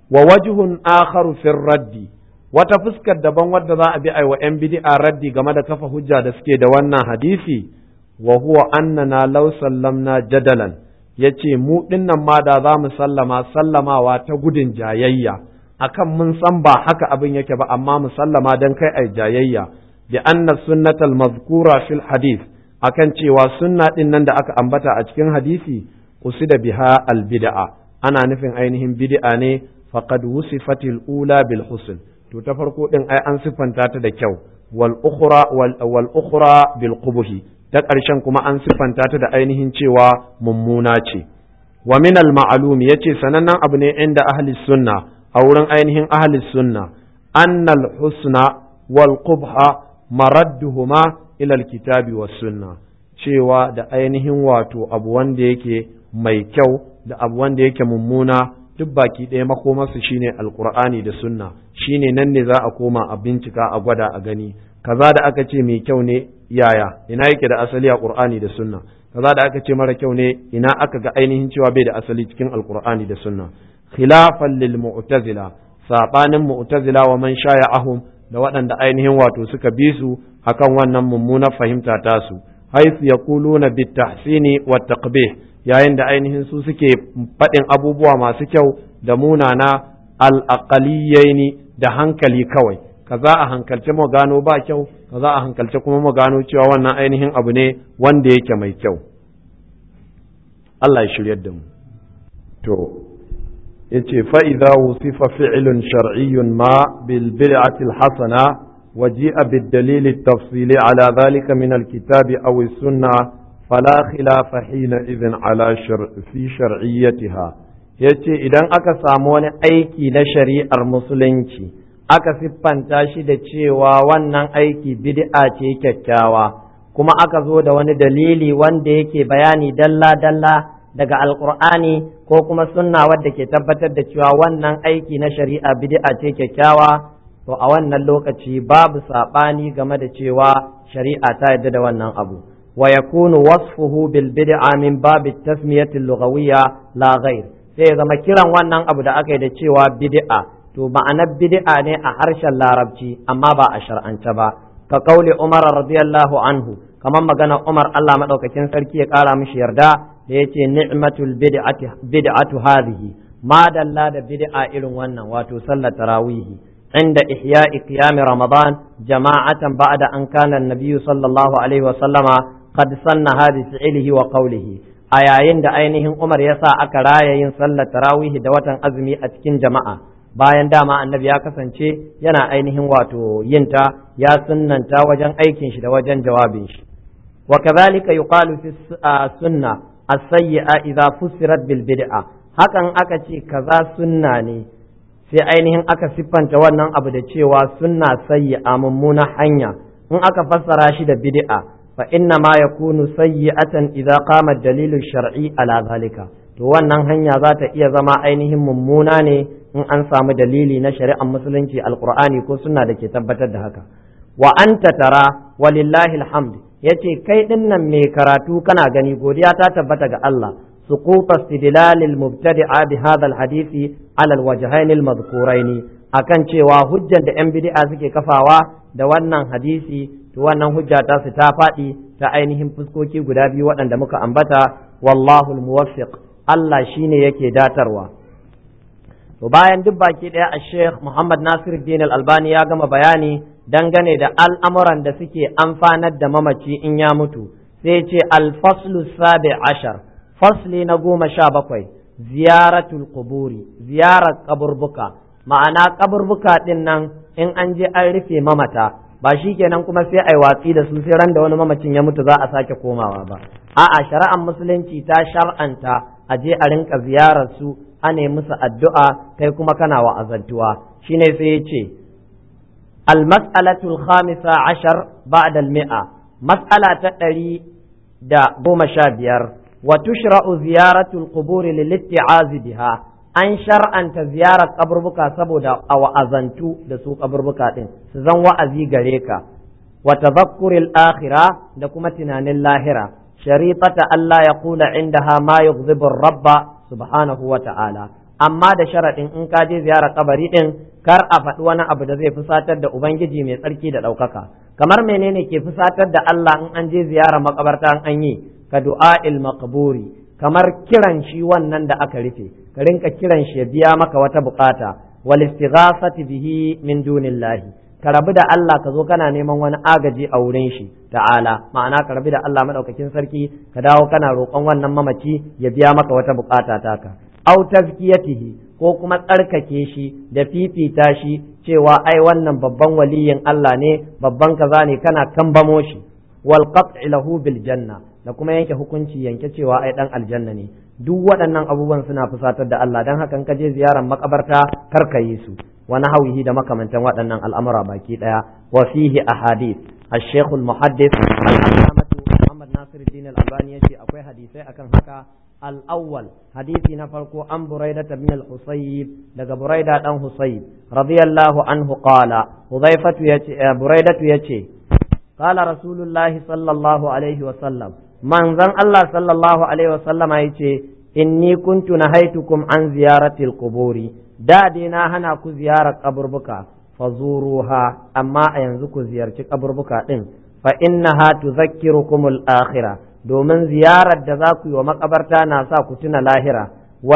wa wajhun akharu fi raddi wata fuskar daban wadda za a bi ai wa yan bid'a raddi game da kafa hujja da suke da wannan hadisi wa huwa annana law sallamna jadalan yace mu dinnan ma da za mu sallama sallamawa ta gudun jayayya akan mun san ba haka abin yake ba amma mu sallama dan kai ai jayayya bi anna sunnatal mazkura fil hadith akan cewa sunna din nan da aka ambata a cikin hadisi usida biha al bid'a ana nufin ainihin bid'a ne faqad wusifatil ula bil husn to ta farko din ai an siffanta ta da kyau wal ukhra wal ukhra bil qubhi ta ƙarshen kuma an siffanta ta da ainihin cewa mummuna ce wa min al ma'lum yace sanannen abu ne inda ahli sunna a wurin ainihin ahli sunna annal husna wal qubha maradduhuma ila al kitabi was sunna cewa da ainihin wato abu wanda yake mai kyau da abu wanda yake mummuna duk baki ɗaya makomarsu shine alkur'ani da sunna shine nan ne za a koma a bincika a gwada a gani kaza da aka ce mai kyau ne yaya ina yake da asali a qur'ani da sunna kaza da aka ce mara kyau ne ina aka ga ainihin cewa bai da asali cikin alkur'ani da sunna khilafan lil mu'tazila sabanin mu'tazila wa man shaya'ahum da waɗanda ainihin wato suka bi su akan wannan mummunar fahimta tasu haythu yaquluna bit tahsini wat taqbih yayin da ainihin su suke faɗin abubuwa masu kyau da munana al'aqaliyaini da hankali kawai kaza a hankalce mu gano ba kyau kaza a hankalce kuma mu gano cewa wannan ainihin abu ne wanda yake mai kyau Allah ya shiryar da mu to yace fa idza wusifa fi'lun shar'iyyun ma bil bid'ati al hasana waji'a bid dalil at tafsili ala dhalika min al kitabi aw as sunnah فلا خلاف حينئذ على شرع في شرعيتها yace idan aka samu wani aiki na shari'ar musulunci aka siffanta shi da cewa wannan aiki bid'a ce kyakkyawa kuma aka zo da wani dalili wanda yake bayani dalla-dalla daga alkur'ani ko kuma sunna wadda ke tabbatar da cewa wannan aiki na shari'a bid'a ce kyakkyawa to a wannan lokaci babu saɓani game da cewa shari'a ta yarda da wannan abu ويكون وصفه بالبدعة من باب التسمية اللغوية لا غير sai zama kiran wannan abu da aka yi da cewa bid'a to ma'anar bid'a ne a harshen larabci amma ba a shar'ance ba ka kauli Umar radiyallahu anhu kamar magana Umar Allah madaukakin sarki ya kara mishi yarda da yace ni'matul bid'ati bid'atu hadhihi ma dalla da bid'a irin wannan wato sallar tarawih عند إحياء قيام رمضان جماعة بعد أن كان النبي صلى الله عليه وسلم قد سن هذه فعله وقوله أيين دا أينهم عمر يسا أكرايا ينصلى تراويه دوة أزمي أتكين جماعة bayan dama annabi ya kasance yana ainihin wato yinta ya sunnanta wajen aikin shi da wajen jawabin shi wa kadhalika yuqalu fi sunna as-sayyi'a idha fusirat bil bid'a hakan aka ce kaza sunna ne sai ainihin aka siffanta wannan abu da cewa sunna sayyi'a mummuna hanya in aka fassara shi da bid'a fa inna ma yakunu sayyi'atan idza qama ad-dalilu shar'i ala zalika to wannan hanya za ta iya zama ainihin mummuna ne in an samu dalili na shari'ar musulunci alqur'ani ko sunna da ke tabbatar da haka wa anta tara walillahi alhamd yace kai dinnan mai karatu kana gani godiya ta tabbata ga Allah سقوط استدلال المبتدع بهذا الحديث على الوجهين المذكورين akan cewa hujjar da yan bid'a suke kafawa da wannan hadisi to wannan hujja ta su ta faɗi ta ainihin fuskoki guda biyu waɗanda muka ambata wallahu almuwaffiq Allah shine yake datarwa to bayan duk baki ɗaya a Sheikh Muhammad Nasiruddin Al-Albani ya gama bayani dangane da al'amuran da suke amfanar da mamaci in ya mutu sai ce al-faslu sabi ashar fasli na goma sha bakwai ziyaratul quburi ziyarar kaburbuka ma'ana kaburbuka din nan in an je an rufe mamata ba shi kenan kuma sai ai watsi da su sai ran da wani mamacin ya mutu za a sake komawa ba a'a shari'ar musulunci ta shar'anta a je a rinka ziyarar su a ne musu addu'a kai kuma kana wa'azantuwa shine sai ya ce al-mas'alatul khamisa ashar ba'da al-mi'a mas'ala ta ɗari da goma sha biyar وتشرع زيارة القبور للاتعاذ بها an shar'anta ziyarar kaburbuka saboda a wa'azantu da su kaburbuka din su zan wa'azi gare ka wa tadhakkuril akhirah da kuma tunanin lahira sharifata Allah ya kula indaha ma yughdibu rabba subhanahu wa ta'ala amma da sharaɗin in ka je ziyarar kabari ɗin kar a faɗi wani abu da zai fusatar da ubangiji mai tsarki da ɗaukaka. Kamar menene ke fusatar da Allah in an je ziyarar makabarta an yi ka du'a'il maqburi, kamar kiran shi wannan da aka rufe, ka rinka kiran shi ya biya maka wata bukata, wal istighasati bihi min dunillahi, ka rabu da Allah ka zo kana neman wani agaji a wurin shi ta'ala, ma'ana ka rabu da Allah madaukakin sarki ka dawo kana roƙon wannan mamaci ya biya maka wata bukata taka. Au tazkiyatihi, ko kuma tsarkake shi da fifita shi cewa ai wannan babban waliyin Allah ne, babban kaza ne, kana kambamo shi. Wal qat'i lahu bil janna, da kuma yanke hukunci yanke cewa ai dan aljanna ne. Duk waɗannan abubuwan suna fusatar da Allah, dan haka ka je ziyarar makabarta kar ka yi su. Wa nahwihi da makamantan waɗannan al'amura baki ɗaya. Wa fihi ahadith. Al-Sheikh al-Muhaddith al-Allamah Muhammad Nasiruddin al-Albani yace akwai hadisai akan haka. الأول حديث نفرق عن بريدة بن الحصيب لقى بريدة عن حصيب رضي الله عنه قال حذيفة يتي بريدة يتي قال رسول الله صلى الله عليه وسلم من ذن الله صلى الله عليه وسلم يتي إني كنت نهيتكم عن زيارة القبور دادنا هنا كو زيارة قبر بكا فزوروها أما ينزكو زيارة قبر بكا فإنها تذكركم الآخرة domin ziyarar da za ku yi wa makabarta na sa ku tuna lahira,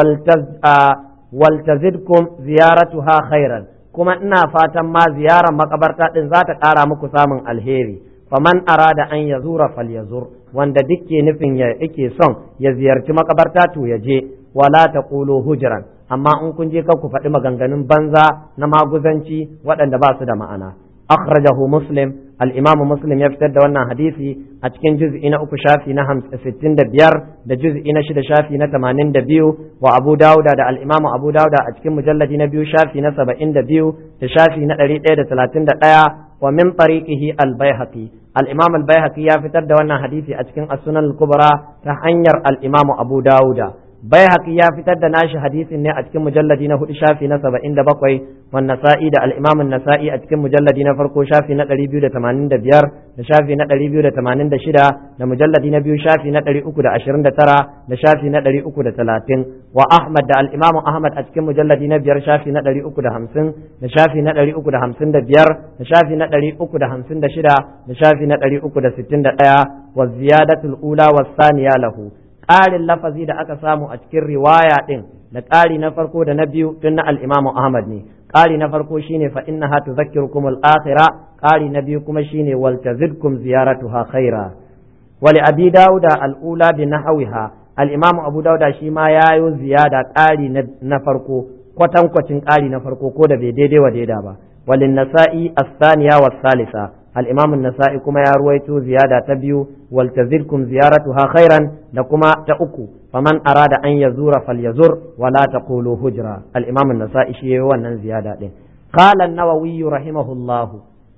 waltazidkum ziyaratuha khairan, kuma ina fatan ma ziyarar makabarta din za ta ƙara muku samun alheri. Faman arada an ya zura fal ya zur, wanda duk ke nufin ya yake son ya ziyarci makabarta to ya je, wala ta ƙulo hujran, amma in kun je ku faɗi maganganun banza na maguzanci waɗanda ba su da ma'ana. Akhrajahu Muslim, al-Imam Muslim ya fitar da wannan hadisi a cikin juz'i na uku shafi na sittin da biyar da juz'i na shida shafi na tamanin da biyu, wa Abu Dawuda da al-Imam Abu Dawuda a cikin mujalladi na biyu shafi na saba'in da biyu da shafi na ɗari ɗaya da talatin da ɗaya, wa min tariqihi al-Baihaqi, al-Imam al-Baihaqi ya fitar da wannan hadisi a cikin as-Sunan al-Kubra ta hanyar al-Imam Abu Dawuda. Baihaqi ya fitar da nashi hadisin ne a cikin mujalladi na hudu shafi na saba'in da bakwai, wa Nasa'i da al-Imam an-Nasa'i a cikin mujalladi na farko shafi na ɗari biyu da tamanin da biyar da shafi na ɗari biyu da tamanin da shida da mujalladi na biyu shafi na ɗari uku da ashirin da tara da shafi na ɗari uku da talatin, wa Ahmad da al-Imam Ahmad a cikin mujalladi na biyar shafi na ɗari uku da hamsin da shafi na ɗari uku da hamsin da biyar da shafi na ɗari uku da hamsin da shida da shafi na ɗari uku da sittin da ɗaya, wa ziyadatul ula was saniya lahu. Ƙarin lafazi da aka samu a cikin riwaya ɗin da ƙari na farko da na biyu tun na al'imamu Ahmad ne. Ƙari na farko shine fa inna ha tuzakkirukum al-akhira, ƙari na biyu kuma shine wal tazidkum ziyaratuha khaira. Wali Abi Dawuda al-ula bi nahwiha, al-Imam Abu Dawuda shi ma yayo ziyada ƙari na farko kwatankwacin ƙari na farko ko da bai daidai wa daida ba. Walin Nasa'i as-thaniya was-salisa, al-Imam an-Nasa'i kuma ya ruwaito ziyada ta biyu wal tazidkum ziyaratuha khairan da kuma ta uku faman arada an yazura falyazur wala taqulu hujra. Al-Imam an-Nasa'i shi yayi wannan ziyada din. Qala an-Nawawi rahimahullah,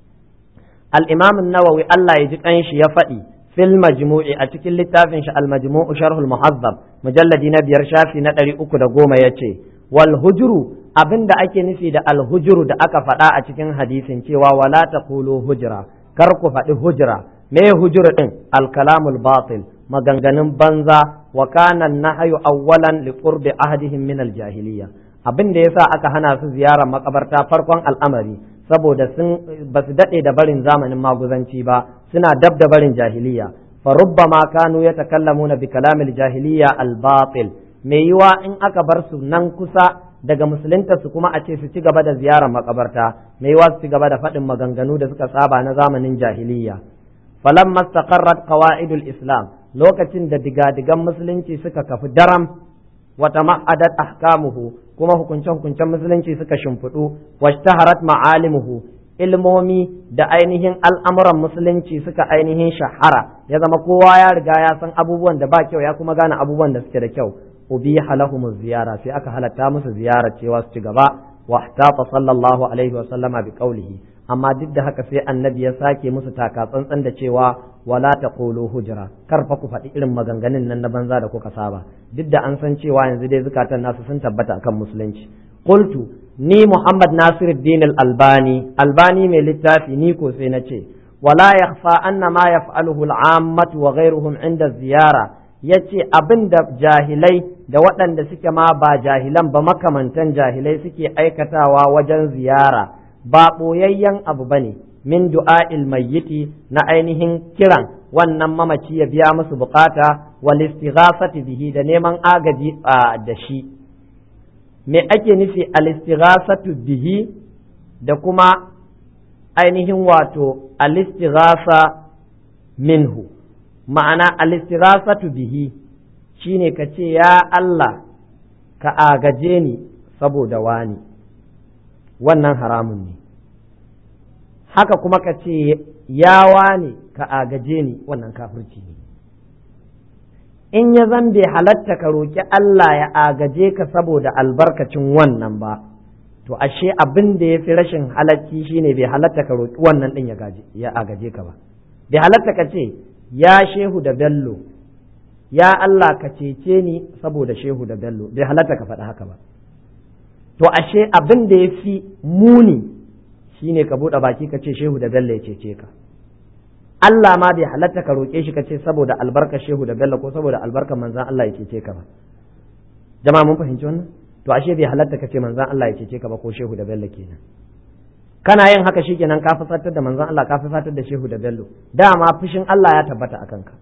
al-Imam an-Nawawi Allah ya ji kanshi ya faɗi fil majmu'i a cikin littafin shi al-Majmu' sharh al-Muhazzab mujalladi na biyar shafi na ɗari uku da goma yace wal hujru, abinda ake nufi da al hujru da aka faɗa a cikin hadisin cewa wala taqulu hujra, kar ku faɗi hujra. Me hujra din? Al kalamul batil, maganganun banza. Wa kana an-nahyu awwalan li qurbi ahdihim min al jahiliyya, abinda yasa aka hana su ziyarar makabarta farkon al'amari saboda sun basu dade da barin zamanin maguzanci ba, suna dab da barin jahiliya. Fa rubbama kanu yatakallamuna bi kalamil jahiliyya al batil, me yiwa in aka bar su nan kusa daga musulunta su kuma a ce su ci gaba da ziyarar makabarta, me yiwa su ci gaba da faɗin maganganu da suka saba na zamanin jahiliya. Falamma istaqarrat qawaidul islam, lokacin da digadigan musulunci suka kafi daram, wata ma'adat ahkamuhu, kuma hukunce-hukuncen musulunci suka shimfiɗu, washtaharat ma'alimuhu, ilmomi da ainihin al'amuran musulunci suka ainihin shahara, ya zama kowa ya riga ya san abubuwan da ba kyau ya kuma gane abubuwan da suke da kyau. ubiha lahum ziyara, sai aka halatta musu ziyara cewa su ci gaba. wa ihtafa sallallahu alaihi wa sallama bi qawlihi, amma duk da haka sai annabi ya sake musu taka tsantsan da cewa wala taqulu hujra, kar fa ku faɗi irin maganganun nan na banza da kuka saba, duk da an san cewa yanzu dai zukatan nasu sun tabbata akan musulunci. Qultu, ni Muhammad Nasiruddin al-Albani, Albani mai littafi, ni ko sai na ce wala yakhfa anna ma yaf'aluhu al-'ammatu wa ghayruhum 'inda ziyara yace abin da jahilai da waɗanda suke ma ba jahilan ba makamantan jahilai suke aikatawa wajen ziyara ba ɓoyayyen abu bane min du'a'il mayyiti na ainihin kiran wannan mamaci ya biya musu bukata wal istighasati bihi da neman agaji da shi. Me ake nufi al istighasatu bihi da kuma ainihin wato al istighasa minhu, ma'ana al istighasatu bihi shine ka ce ya Allah ka agaje ni saboda wani, wannan haramun ne. Haka kuma ka ce ya wani ka agaje ni, wannan kafirci ne. In ya zan bai halatta ka roƙi Allah ya agaje ka saboda albarkacin wannan ba, to ashe abin da ya fi rashin halacci shine bai halatta ka roƙi wannan ɗin ya agaje ka ba. Bai halatta ka ce ya shehu da bello, ya Allah ka cece ni saboda shehu da bello, bai halatta ka faɗi haka ba. To ashe abin da ya fi muni shine ka buɗe baki ka ce shehu da bello ya cece ka. Allah ma bai halatta ka roƙe shi ka ce saboda albarkar shehu da bello ko saboda albarkar manzan Allah ya cece ka ba. Jama'a mun fahimci wannan? To ashe bai halatta ka ce manzan Allah ya cece ka ba ko shehu da bello kenan. Kana yin haka shikenan ka fusatar da manzan Allah, ka fusatar da shehu da bello. Dama fushin Allah ya tabbata akan ka.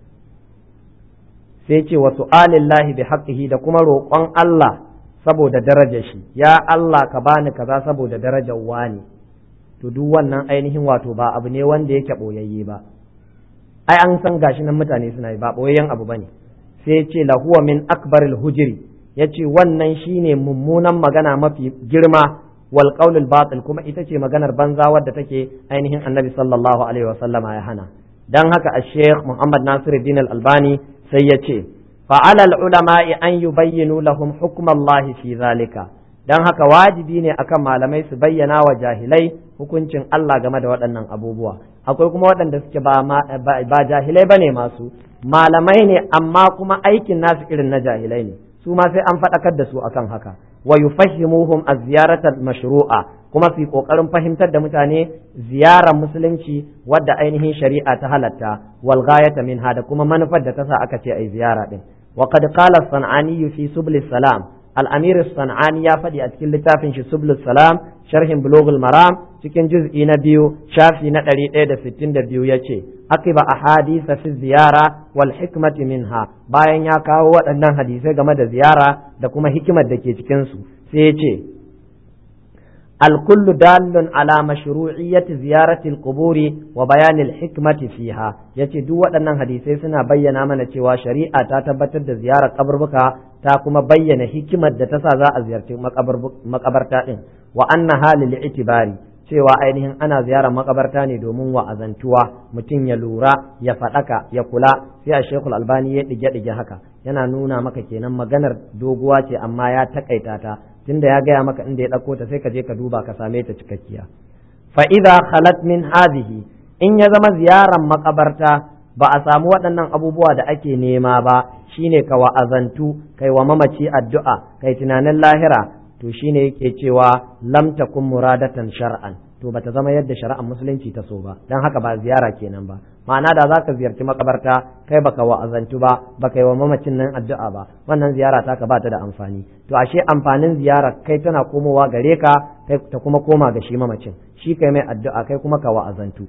Sai ce wa su'alillahi bi haqqihi da kuma roƙon Allah saboda darajar shi. Ya Allah ka bani kaza saboda darajar wani. To duk wannan ainihin wato ba abu ne wanda yake boyayye ba. Ai an san gashi nan mutane suna yi ba boyayyen abu bane. Sai ce lahuwa min akbaril hujri, yace wannan shine mummunan magana mafi girma wal qaulul batil, kuma ita ce maganar banza wadda take ainihin Annabi sallallahu alaihi wasallama ya hana. Dan haka al-Sheikh Muhammad Nasiruddin Al-Albani sai ya ce fa'ala al-ulama'i an yubayyinu lahum hukm Allah fi zalika. Dan haka wajibi ne akan malamai su bayyana wa jahilai hukuncin Allah game da waɗannan abubuwa. Akwai kuma waɗanda suke ba, ba jahilai ba ne masu, malamai ne amma kuma aikin nasu irin na jahilai ne, su ma sai an faɗakar da su akan haka. Wa yufahimuhum az-ziyarata mashru'a, kuma su yi ƙoƙarin fahimtar da mutane ziyarar musulunci wadda ainihin shari'a ta halatta, wal ghayata minha, da kuma manufar da ta sa aka ce ai ziyara din. Wa qad qala as-San'ani fi Subul Salam, Al-Amir as-San'ani ya faɗi a cikin littafin shi Subul Salam sharhin Bulughul Maram cikin juz'i na biyu shafi na ɗari ɗaya da sittin da biyu yace aqiba ahadisa fi ziyara wal hikmati minha, bayan ya kawo waɗannan hadisai game da ziyara da kuma hikimar da ke cikin su sai yace al-kullu dallun ala mashru'iyyati ziyarati al-quburi wa bayan al-hikmati fiha, yace duk waɗannan hadisai suna bayyana mana cewa shari'a ta tabbatar da ziyarar kaburbuka ta kuma bayyana hikimar da ta sa za a ziyarci makabarta din, wa anna halil itibari, cewa ainihin ana ziyarar makabarta ne domin wa'azantuwa, mutum ya lura ya faɗaka ya kula. Sai a Sheikhul Albani ya dige dige haka, yana nuna maka kenan maganar doguwa ce amma ya takaita ta, tunda ya gaya maka inda ya ɗauko ta sai ka je ka duba ka same ta cikakkiya. Fa idza khalat min hadhihi, in ya zama ziyarar makabarta ba a samu waɗannan abubuwa da ake nema ba, shine ka wa'azantu, kai wa mamaci addu'a, kai tunanin lahira, to shine yake cewa lam takun muradatan shar'an, to bata zama yadda shari'ar musulunci ta so ba, dan haka ba ziyara kenan ba. Ma'ana da zaka ziyarci makabarta kai baka wa'azantu ba, baka yi wa mamacin nan addu'a ba, wannan ziyara taka ba ta da amfani. To ashe amfanin ziyara kai tana komowa gare ka, kai ta kuma koma ga shi mamacin, shi kai mai addu'a kai kuma ka wa'azantu.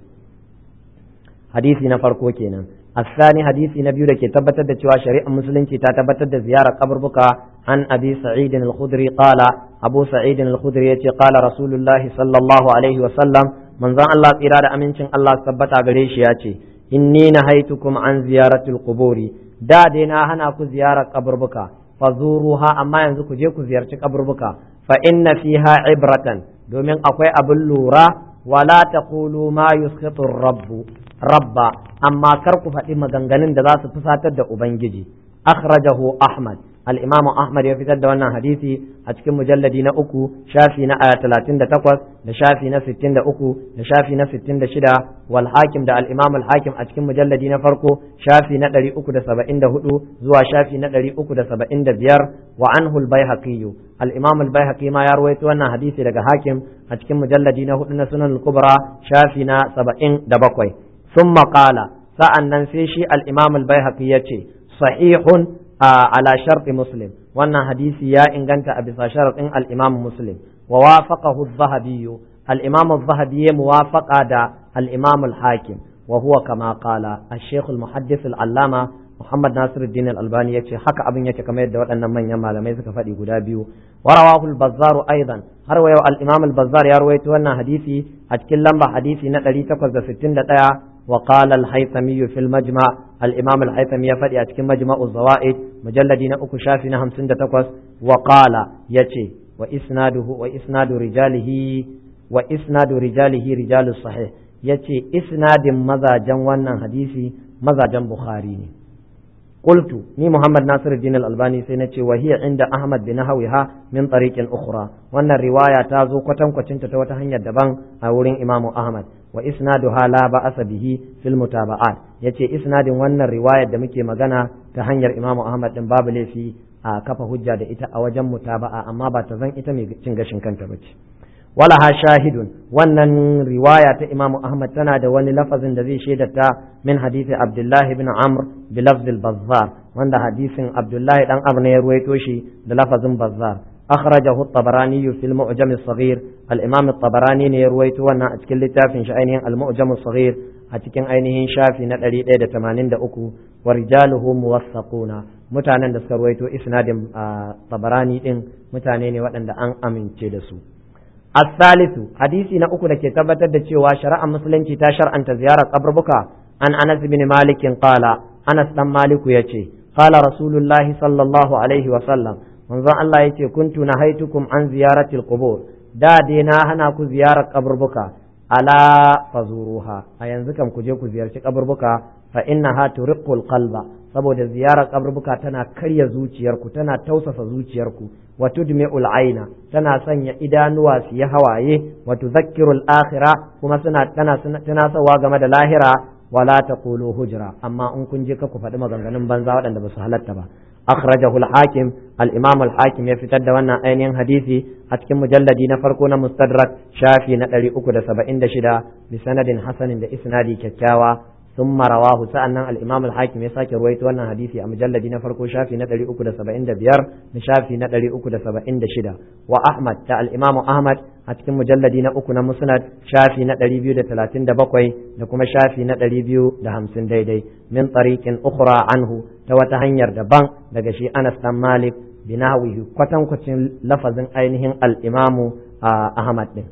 Hadisi na farko kenan. الثاني حديث نبي لك تبت الدجوا شريعة مسلم تبت الزيارة قبر بكا عن أبي سعيد الخدري قال أبو سعيد الخدري قال رسول الله صلى الله عليه وسلم من ظن الله إرادة أمين الله ثبت عليه ياتي إني نهيتكم عن زيارة القبور دا دينا هناك زيارة قبر بكا فزوروها أما ينزك جيكو زيارة قبر بكا فإن فيها عبرة دومين أقوي أبو اللورا ولا تقولوا ما يسخط الرب rabba, amma kar ku faɗi maganganun da za su fusatar da Ubangiji. Akhrajahu Ahmad, al-Imam Ahmad ya fitar da wannan hadisi a cikin mujalladi na uku shafi na aya talatin da takwas da shafi na sittin da uku da shafi na sittin da shida, wal Hakim da al-Imam al-Hakim a cikin mujalladi na farko shafi na ɗari uku da saba'in da hudu zuwa shafi na ɗari uku da saba'in da biyar, wa anhu al-Baihaqi, al-Imam al-Baihaqi ma ya rawaito wannan hadisi daga Hakim a cikin mujalladi na hudu na Sunan al-Kubra shafi na saba'in da bakwai. ثم قال sa'annan sai shi al-Imam al-Baihaqi yace sahihun ala sharti muslim wannan hadisi ya inganta a bisa sharadin al-imam muslim wa wafaqahu adh-dhahabi al-imam adh-dhahabi muwafaqa da al-imam al-hakim wa huwa kama qala al-shaykh al-muhaddith al-allama Muhammad Nasiruddin Al-Albani yace haka abin yake kamar yadda waɗannan manyan malamai suka faɗi guda biyu wa rawahu al-Bazzar aidan har wa yau al-Imam al-Bazzar ya rawaito wannan hadisi a cikin lamba hadisi na ɗari takwas da sittin da ɗaya wa qala al-Haythami fi al-Majma' al-Imam al-Haythami ya faɗi a cikin Majma'u az-Zawaid mujalladi na uku shafi na hamsin da takwas wa qala yace wa isnaduhu wa isnadu rijalihi wa isnadu rijalihi rijalus sahih yace isnadin mazajen wannan hadisi mazajen Bukhari ne قلت ني محمد ناصر الدين الألباني سينتي وهي عند أحمد بنحوها من طريق أخرى وأن الرواية تازو كتم كتم تتوتهن يدبان أولين إمام أحمد وإسنادها لا بأس به في المتابعات يتي إسناد وأن الرواية دمكي مغانا تهنير إمام أحمد باب لي في كفا حجة إتا أوجم متابعة أما باتزن إتا ميغشن كنت بچ ولها شاهد wannan riwaya ta Imam Ahmad tana da wani lafazin da zai shaidata min hadisi Abdullah ibn Amr bi lafz al-Bazzar wanda hadisin Abdullah dan Amr ne ya ruwaito shi da lafazin Bazzar akhrajahu at-Tabarani fi al-Mu'jam as-Saghir al-Imam at-Tabarani ne ya ruwaito wannan a cikin littafin shi ainihin al-Mu'jam as-Saghir a cikin ainihin shafi na ɗari ɗaya da tamanin da uku wa rijaluhu muwaffaquna mutanen da suka ruwaito isnadin Tabarani din mutane ne waɗanda an amince da su الثالث حديثي نأكل كي تبتد تشيوا شرع مسلم تا شرعا زيارة قبر بكا عن أنس بن مالك قال أنس بن مالك يتي قال رسول الله صلى الله عليه وسلم منذ الله يتي كنت نهيتكم عن زيارة القبور دا دينا هناكو زيارة قبر بكا ألا فزوروها أينزكم كجيكو زيارة قبر بكا فإنها ترق القلب saboda ziyarar kaburbuka tana karya zuciyarku tana tausasa zuciyarku wa tudmi'ul aina tana sanya idanuwa su yi hawaye wa tudhakkirul akhirah kuma suna tana tana sawa game da lahira wala taqulu hujra amma in kun je ka ku faɗi maganganun banza waɗanda ba su halatta ba akhrajahu al-hakim al-imam al-hakim ya fitar da wannan ainihin hadisi a cikin mujalladi na farko na mustadrak shafi na ɗari uku da saba'in da shida bi sanadin hasanin da isnadi kyakkyawa ثم رواه سألنا الإمام الحاكم يساك رويت وانا حديثي أمجلد نفرقو شافي ندري أكد سبعين دبير نشافي ندري أكد سبعين دشدا وأحمد تا الإمام أحمد أتكم مجلد نأكنا مسند شافي ندري بيو دتلاتين دبقوي نكما شافي ندري بيو دهمسن ديدي من طريق أخرى عنه توتهنير دبان دقشي أنس مالك بناويه قتن قتن لفظ أينهن الإمام أحمد دين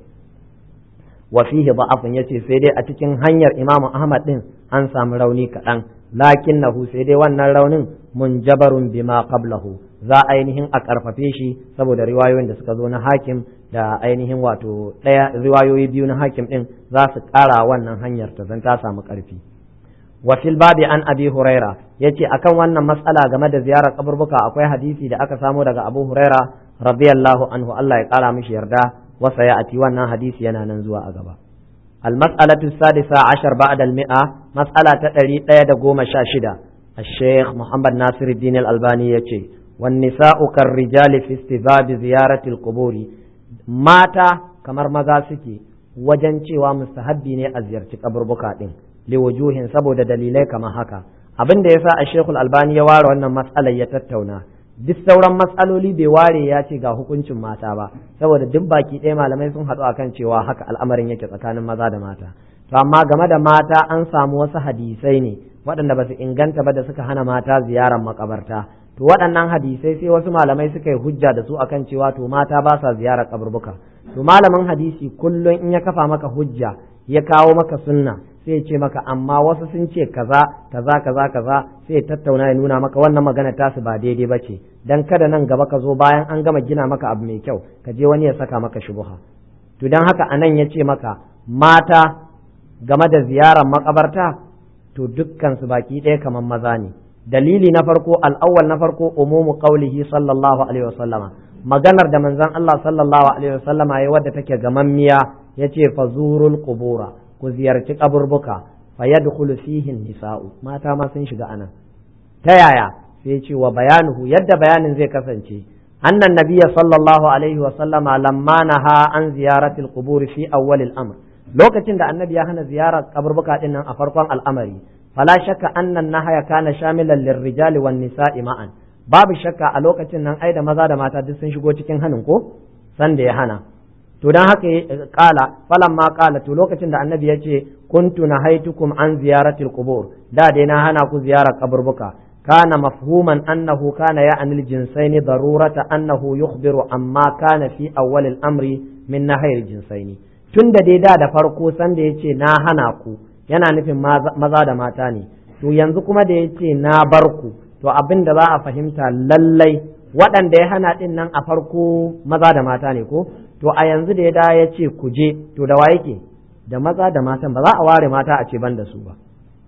وفيه ضعف يتي سيدي أتكن هنير إمام أحمد دين an samu rauni kaɗan lakin nahu sai dai wannan raunin munjabarun bima qablahu za ainihin a ƙarfafe shi saboda riwayoyin da suka zo na hakim da ainihin wato ɗaya riwayoyi biyu na hakim ɗin za su ƙara wannan hanyar ta zan ta samu ƙarfi wa fil babi an abi huraira yace akan wannan matsala game da ziyarar kaburbuka akwai hadisi da aka samo daga abu huraira radiyallahu anhu Allah ya ƙara mishi yarda wasa ya ati wannan hadisi yana nan zuwa a gaba المسألة السادسة عشر بعد المئة مسألة تأري قيد قوم شاشدة الشيخ محمد ناصر الدين الألباني يتي والنساء كالرجال في استباب زيارة القبور ماتا كمر مغاسكي وجنشي ومستحبيني أزيارة قبر بكاتين لوجوه سبو دليلي كما هكا abin da yasa a Sheikhul Albani ya ware wannan mas'alar ya tattauna duk sauran matsaloli bai ware ya ce ga hukuncin mata ba saboda duk baki ɗaya malamai sun haɗu akan cewa haka al'amarin yake tsakanin maza da mata to amma game da mata an samu wasu hadisai ne waɗanda ba su inganta ba da suka hana mata ziyarar makabarta to waɗannan hadisai sai wasu malamai suka yi hujja da su akan cewa to mata ba sa ziyarar kaburbuka to malamin hadisi kullum in ya kafa maka hujja ya kawo maka sunna sai ce maka amma wasu sun ce kaza kaza kaza kaza sai tattauna ya nuna maka wannan magana tasu ba daidai ba ce dan kada nan gaba ka zo bayan an gama gina maka abu mai kyau ka je wani ya saka maka shubuha to dan haka anan ya ce maka mata game da ziyarar makabarta to dukkan su baki ɗaya kamar maza ne dalili na farko al'awwal na farko umumu qaulihi sallallahu alaihi wasallama maganar da manzon Allah sallallahu alaihi wasallama yayi wadda take gamammiya yace fazurul qubura ku ziyarci kaburbuka fa yadkhulu fihi nisa'u mata ma sun shiga anan ta yaya sai ce wa bayanuhu yadda bayanin zai kasance annan nabiyya sallallahu alaihi wa sallama lamma naha an ziyarati alqubur fi awwal al-amr lokacin da annabi ya hana ziyarar kaburbuka din nan a farkon al'amari fala shakka anna an-nahya kana shamilan lirrijali wan nisa'i ma'an babu shakka a lokacin nan ai da maza da mata duk sun shigo cikin hanin ko san da ya hana to dan haka kala falamma kala to lokacin da annabi yace kuntu nahaitukum an ziyaratil qubur da dai na hana ku ziyarar kaburbuka kana mafhuman annahu kana ya'ni al-jinsaini darurata annahu yukhbiru amma kana fi awwal al-amri min nahyi al-jinsaini tunda dai da da farko san da yace na hana ku yana nufin maza da mata ne to yanzu kuma da yace na bar ku to abin da za a fahimta lallai waɗanda ya hana ɗin nan a farko maza da mata ne ko to a yanzu da ya da ya ce ku je to da wa yake da maza da matan ba za a ware mata a ce ban da su ba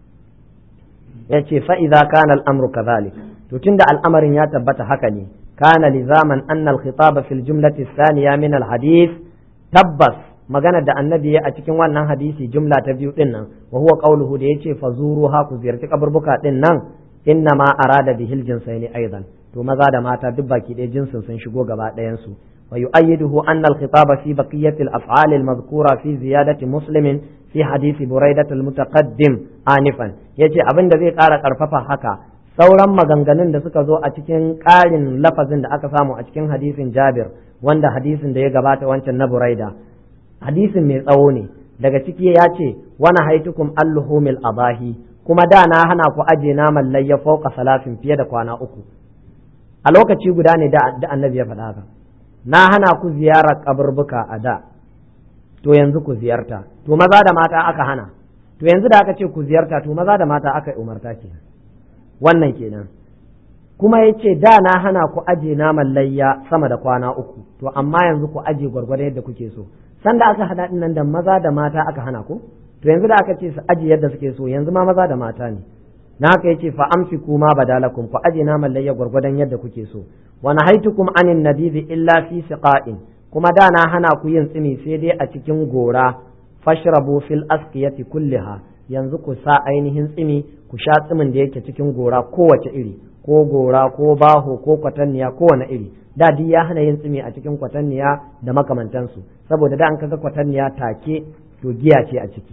ya ce fa'iza kana al'amru kazalik to tunda al'amarin ya tabbata haka ne kana lizaman annal khitaba fil jumlati thaniya min al hadith tabbas maganar da annabi ya a cikin wannan hadisi jumla ta biyu din nan wa huwa qawluhu da yace fazuruha ku ziyarci kaburbuka din nan inna ma arada bihil jinsaini aidan to maza da mata duk baki ɗaya jinsin sun shigo gaba ɗayan su wa yu'ayyiduhu anna al-khitaba fi baqiyati al-af'al al-madhkura fi ziyadati muslimin fi hadisi buraidah al-mutaqaddim anifan yace abin da zai ƙara ƙarfafa haka sauran maganganun da suka zo a cikin ƙarin lafazin da aka samu a cikin hadisin Jabir wanda hadisin da ya gabata wancan na Buraida hadisin mai tsawo ne daga ciki ya ce wani haitukum alluhumil abahi kuma da na hana ku aje naman layya fauka salafin fiye da kwana uku a lokaci guda ne da annabi ya faɗa haka na hana ku ziyarar kaburbuka a da to yanzu ku ziyarta to maza da mata aka hana to yanzu da aka ce ku ziyarta to maza da mata aka umarta kenan wannan kenan kuma ya ce da na hana ku aje naman layya sama da kwana uku to amma yanzu ku aje gwargwadon yadda kuke so sanda aka hada din nan da maza da mata aka hana ku to yanzu da aka ce su aje yadda suke so yanzu ma maza da mata ne na haka yace fa amsiku ma badalakum ku aje naman layya gwargwadon yadda kuke so wa nahaitukum anin nadizi illa fi siqa'in kuma da na hana ku yin tsimi sai dai a cikin gora fashrabu fil asqiyati kulliha yanzu ku sa ainihin tsimi ku sha tsimin da yake cikin gora kowace iri ko gora ko baho ko kwatanniya kowane iri da duk ya hana yin tsimi a cikin kwatanniya da makamantansu saboda da an kaga kwatanniya take to giya ce a ciki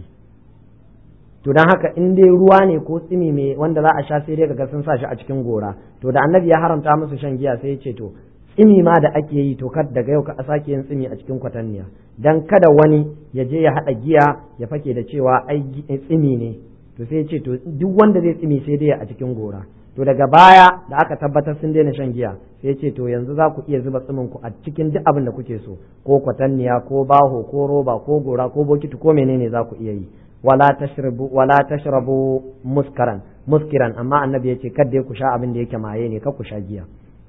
to dan haka in dai ruwa ne ko tsimi mai wanda za a sha sai dai kaga sun sa shi a cikin gora to da annabi ya haramta musu shan giya sai ya ce to tsimi ma da ake yi to kad daga yau ka sake yin tsimi a cikin kwatanniya dan kada wani ya je ya hada giya ya fake da cewa ai tsimi ne to sai ya ce to duk wanda zai tsimi sai dai a cikin gora to daga baya da aka tabbatar sun daina shan giya sai ce to yanzu za ku iya zuba tsimin ku a cikin duk abin da kuke so ko kwatanniya ko baho ko roba ko gora ko bokiti ko menene za ku iya yi wala tashrabu wala tashrabu muskaran muskiran amma annabi yace kada ku sha abin da yake maye ne kar ku sha giya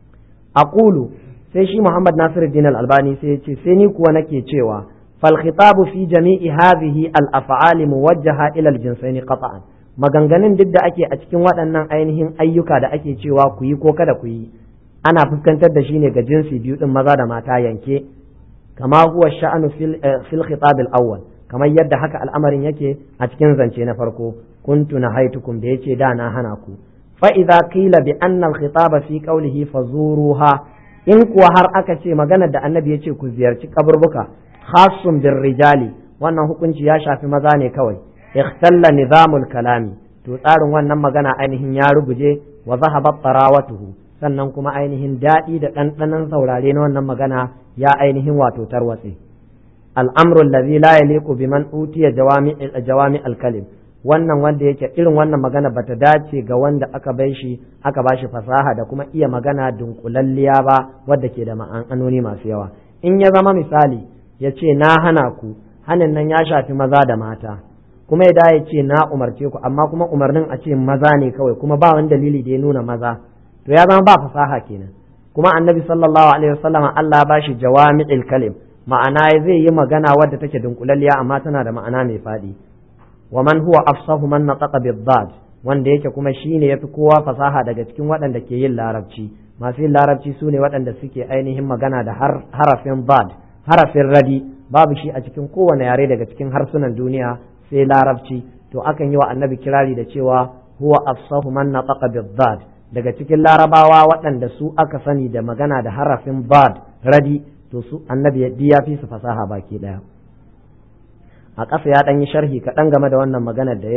aqulu sai shi Muhammad Nasiruddin Al-Albani sai yace sai ni kuwa nake cewa fal khitabu fi jami'i hadhihi al-af'ali muwajjaha ila al-jinsaini qat'an maganganun duk da ake a cikin waɗannan ainihin ayyuka da ake cewa ku yi ko kada ku yi ana fuskantar da shi ne ga jinsi biyu din maza da mata yanke kama huwa sha'anu fil fil khitab al-awwal kamar yadda haka al'amarin yake a cikin zance na farko kuntu nahaitukum da yace da na hana ku fa idza qila bi anna al-khitab fi qawlihi fazuruha in kuwa har aka ce maganar da annabi yace ku ziyarci kaburbuka khassun bir rijali wannan hukunci ya shafi maza ne kawai ikhtalla nizamul kalami to tsarin wannan magana ainihin ya ruguje wa zahabat tarawatuhu sannan kuma ainihin daɗi da ɗanɗanon saurare na wannan magana ya ainihin wato tarwatse al'amru allazi la yaliqu biman utiya jawami jawami al-kalim wannan wanda yake irin wannan magana bata dace ga wanda aka bai shi aka bashi fasaha da kuma iya magana dunkulalliya ba wadda ke da ma'anoni masu yawa in ya zama misali ya ce na hana ku hanin nan ya shafi maza da mata kuma ya ya ce na umarce ku amma kuma umarnin a ce maza ne kawai kuma ba wani dalili da ya nuna maza to ya zama ba fasaha kenan kuma annabi sallallahu alaihi wasallam Allah ba shi jawami'il kalim ma'ana zai yi magana wadda take dunkulalliya amma tana da ma'ana mai fadi wa man huwa afsahu man nataqa bid-dad wanda yake kuma shine yafi kowa fasaha daga cikin waɗanda ke yin larabci masu yin larabci su ne waɗanda suke ainihin magana da harafin bad harafin radi babu shi a cikin kowane yare daga cikin harsunan duniya sai larabci to akan yi wa annabi kirari da cewa huwa afsahu man nataqa bid-dad daga cikin larabawa waɗanda su aka sani da magana da harafin bad radi to su annabi ya fi su fasaha baki daya a ƙasa ya ɗan yi sharhi kaɗan game da wannan maganar da ya yi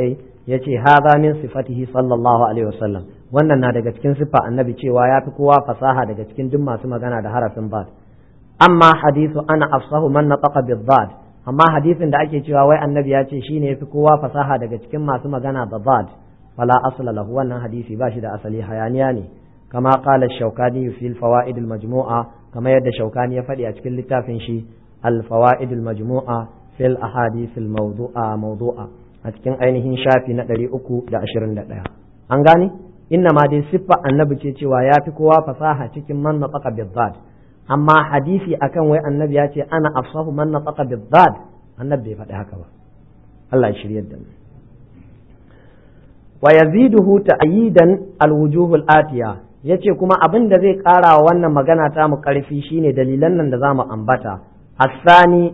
yace hadha min sifatihi sallallahu alaihi wasallam wannan na daga cikin siffa annabi cewa yafi kowa fasaha daga cikin duk masu magana da harafin bad amma hadithu ana afsahu man nataqa bid-dad amma hadisin da ake cewa wai annabi ya ce shine yafi kowa fasaha daga cikin masu magana da dad fala asla lahu wannan hadisi ba shi da asali hayaniya ne kama qala ash-shawkani fi al-fawaid al-majmu'a kama yadda shawkani ya faɗi a cikin littafin shi al-fawaid al-majmu'a fi al-ahadith al-mawdu'a mawdu'a a cikin ainihin shafi na ɗari uku da ashirin da ɗaya an gane inna ma dai siffa annabi ce cewa yafi kowa fasaha cikin man nataqa bid-dad amma hadisi akan wai annabi ya ce ana afsahu man nataqa bid-dad annabi bai faɗi haka ba Allah ya shiryar da mu wa yaziduhu ta'yidan al-wujuh al-atiya yace kuma abin da zai ƙara wa wannan magana ta mu ƙarfi shine dalilan nan da zamu ambata asani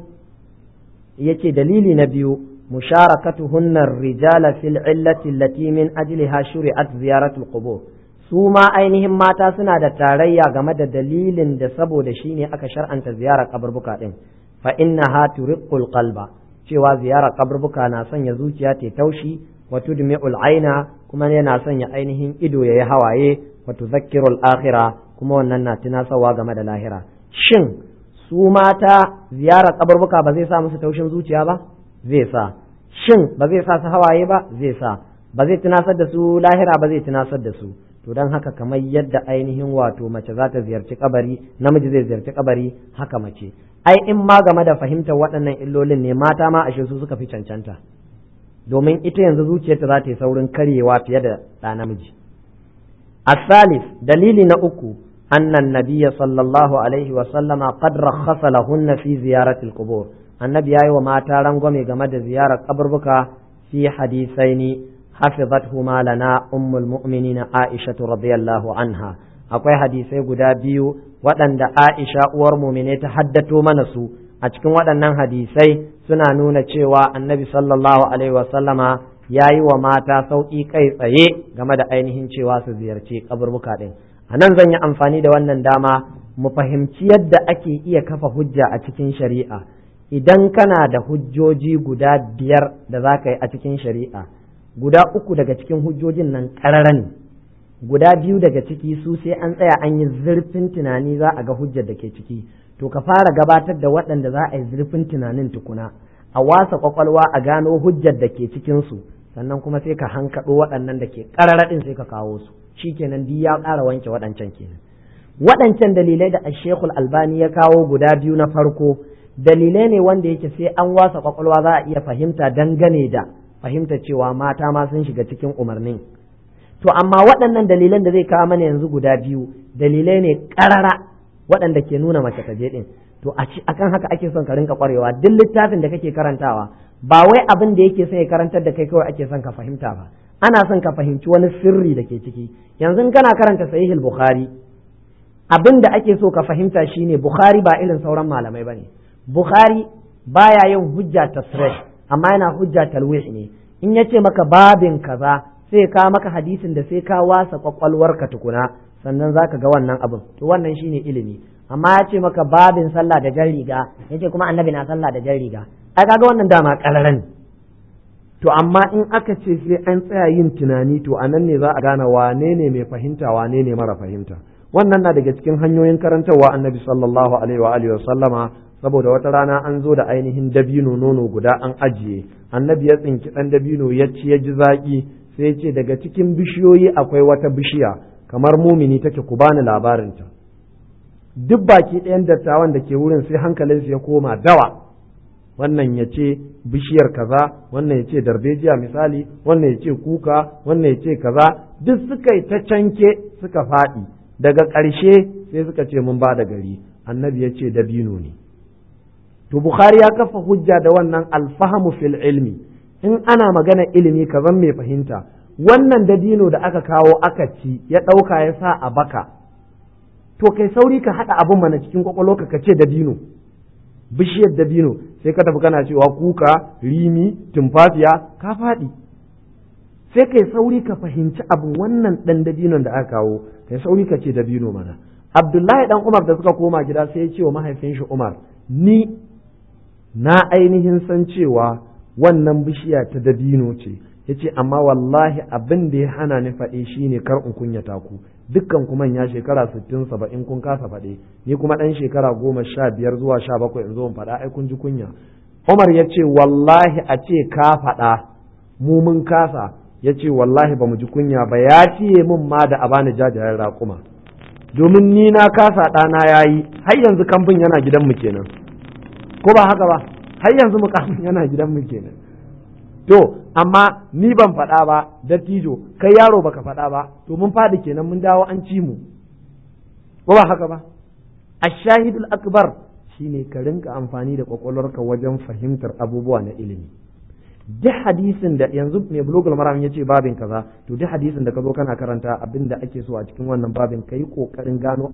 yace dalili na biyu musharakatuhunna ar-rijala fil illati allati min ajliha shuri'at ziyaratul qubur su ma ainihin mata suna da tarayya game da dalilin da saboda shi ne aka shar'anta ziyarar kaburbuka din fa innaha turiqul qalba cewa ziyarar kaburbuka na sanya zuciya ta taushi wa tudmi'ul aina kuma yana sanya ainihin ido yayi hawaye wa tuzakkirul akhirah kuma wannan na tunasawa game da lahira shin su mata ziyarar kaburbuka ba zai sa musu taushin zuciya ba zai sa shin ba zai sa su hawaye ba zai sa ba zai tunasar da su lahira ba zai tunasar da su to don haka kamar yadda ainihin wato mace za ta ziyarci kabari namiji zai ziyarci kabari haka mace ai in ma game da fahimtar waɗannan illolin ne mata ma ashe su suka fi cancanta domin ita yanzu zuciyarta za ta yi saurin karyewa fiye da ɗa namiji asalis dalili na uku annan nabiyya sallallahu alaihi wa sallama qad rakhasa lahunna fi ziyaratil qubur annabi yayi wa mata rangwame game da ziyarar kaburbuka fi hadisaini حفظتهما لنا أم المؤمنين عائشة رضي الله عنها akwai hadisai guda biyu waɗanda Aisha uwar mumine ta haddato mana su a cikin waɗannan hadisai suna nuna cewa annabi sallallahu alaihi wasallama ya yi wa mata sauƙi kai tsaye game da ainihin cewa su ziyarci kaburbuka ɗin a nan zan yi amfani da wannan dama mu fahimci yadda ake iya kafa hujja a cikin shari'a idan kana da hujjoji guda biyar da za ka yi a cikin shari'a guda uku daga cikin hujjojin nan ƙararren guda biyu daga ciki su sai an tsaya an yi zurfin tunani za a ga hujjar da ke ciki to ka fara gabatar da waɗanda za a yi zurfin tunanin tukuna a wasa kwakwalwa a gano hujjar da ke cikin su sannan kuma sai ka hankaɗo waɗannan da ke ƙararraɗin sai ka kawo su shikenan duk ya ƙara wanke waɗancan kenan waɗancan dalilai da Sheikhul Albani ya kawo guda biyu na farko dalilai ne wanda yake sai an wasa kwakwalwa za a iya fahimta dangane da fahimta cewa mata ma sun shiga cikin umarnin to amma waɗannan dalilan da zai kawo mana yanzu guda biyu dalilai ne ƙarara waɗanda ke nuna mace ta je ɗin to akan haka ake son ka rinka ƙwarewa duk littafin da kake karantawa ba wai abin da yake son ya karantar da kai kawai ake son ka fahimta ba ana son ka fahimci wani sirri da ke ciki yanzu kana karanta sahihul bukhari abin da ake so ka fahimta shine bukhari ba irin sauran malamai bane bukhari baya yin hujja tasrih amma yana hujja talwih ne in yace maka babin kaza sai ka maka hadisin da sai ka wasa kwakwalwarka tukuna sannan zaka ga wannan abin to wannan shine ilimi amma ya ce maka babin sallah da jan riga yace kuma annabi na sallah da jan riga ai kaga wannan dama kalaran to amma in aka ce sai an tsaya yin tunani to anan ne za a gane wane ne mai fahimta wane ne mara fahimta wannan na daga cikin hanyoyin karantarwa annabi sallallahu alaihi wa alihi wa sallama saboda wata rana an zo da ainihin dabino nono guda an ajiye annabi ya tsinki dan dabino ya ci ya ji zaki sai ya ce daga cikin bishiyoyi akwai wata bishiya kamar mumini take ku bani labarinta duk baki ɗayan dattawan da ke wurin sai hankalinsu ya koma dawa wannan ya ce bishiyar kaza wannan ya ce darbejiya misali wannan ya ce kuka wannan ya ce kaza duk suka yi ta canke suka faɗi daga ƙarshe sai suka ce mun ba da gari annabi ya ce dabino ne to bukhari ya kafa hujja da wannan alfahamu fil ilmi in ana magana ilimi ka zan mai fahimta wannan dabino da aka kawo aka ci ya ɗauka ya sa a baka to kai sauri ka haɗa abin mana cikin kwakwalwa ka ce dabino bishiyar dabino sai ka tafi kana cewa kuka rimi tumfafiya ka faɗi sai kai sauri ka fahimci abin wannan ɗan dabinon da aka kawo kai sauri ka ce dabino mana abdullahi dan umar da suka koma gida sai ya ce wa mahaifin shi umar ni na ainihin san cewa wannan bishiya ta dabino ce yace amma wallahi abin da ya hana ni faɗe shine kar in kunyata ku dukkan ku manya shekara sittin saba'in kun kasa faɗe ni kuma ɗan shekara goma sha biyar zuwa sha bakwai in zo in faɗa ai kun ji kunya Umar ya ce wallahi a ce ka faɗa mu mun kasa ya ce wallahi ba mu ji kunya ba ya ciye mun ma da a bani jajayen raƙuma domin ni na kasa ɗana ya yi har yanzu kamfin yana gidanmu kenan ko ba haka ba har yanzu mukamin yana gidanmu kenan to amma ni ban faɗa ba dattijo kai yaro baka faɗa ba to mun faɗi kenan mun dawo an ci mu ko ba haka ba ashahidul akbar shine ka rinka amfani da kwakwalwarka wajen fahimtar abubuwa na ilimi duk hadisin da yanzu mai bulugul maram ya ce babin kaza to duk hadisin da ka zo kana karanta abin da ake so a cikin wannan babin ka yi kokarin gano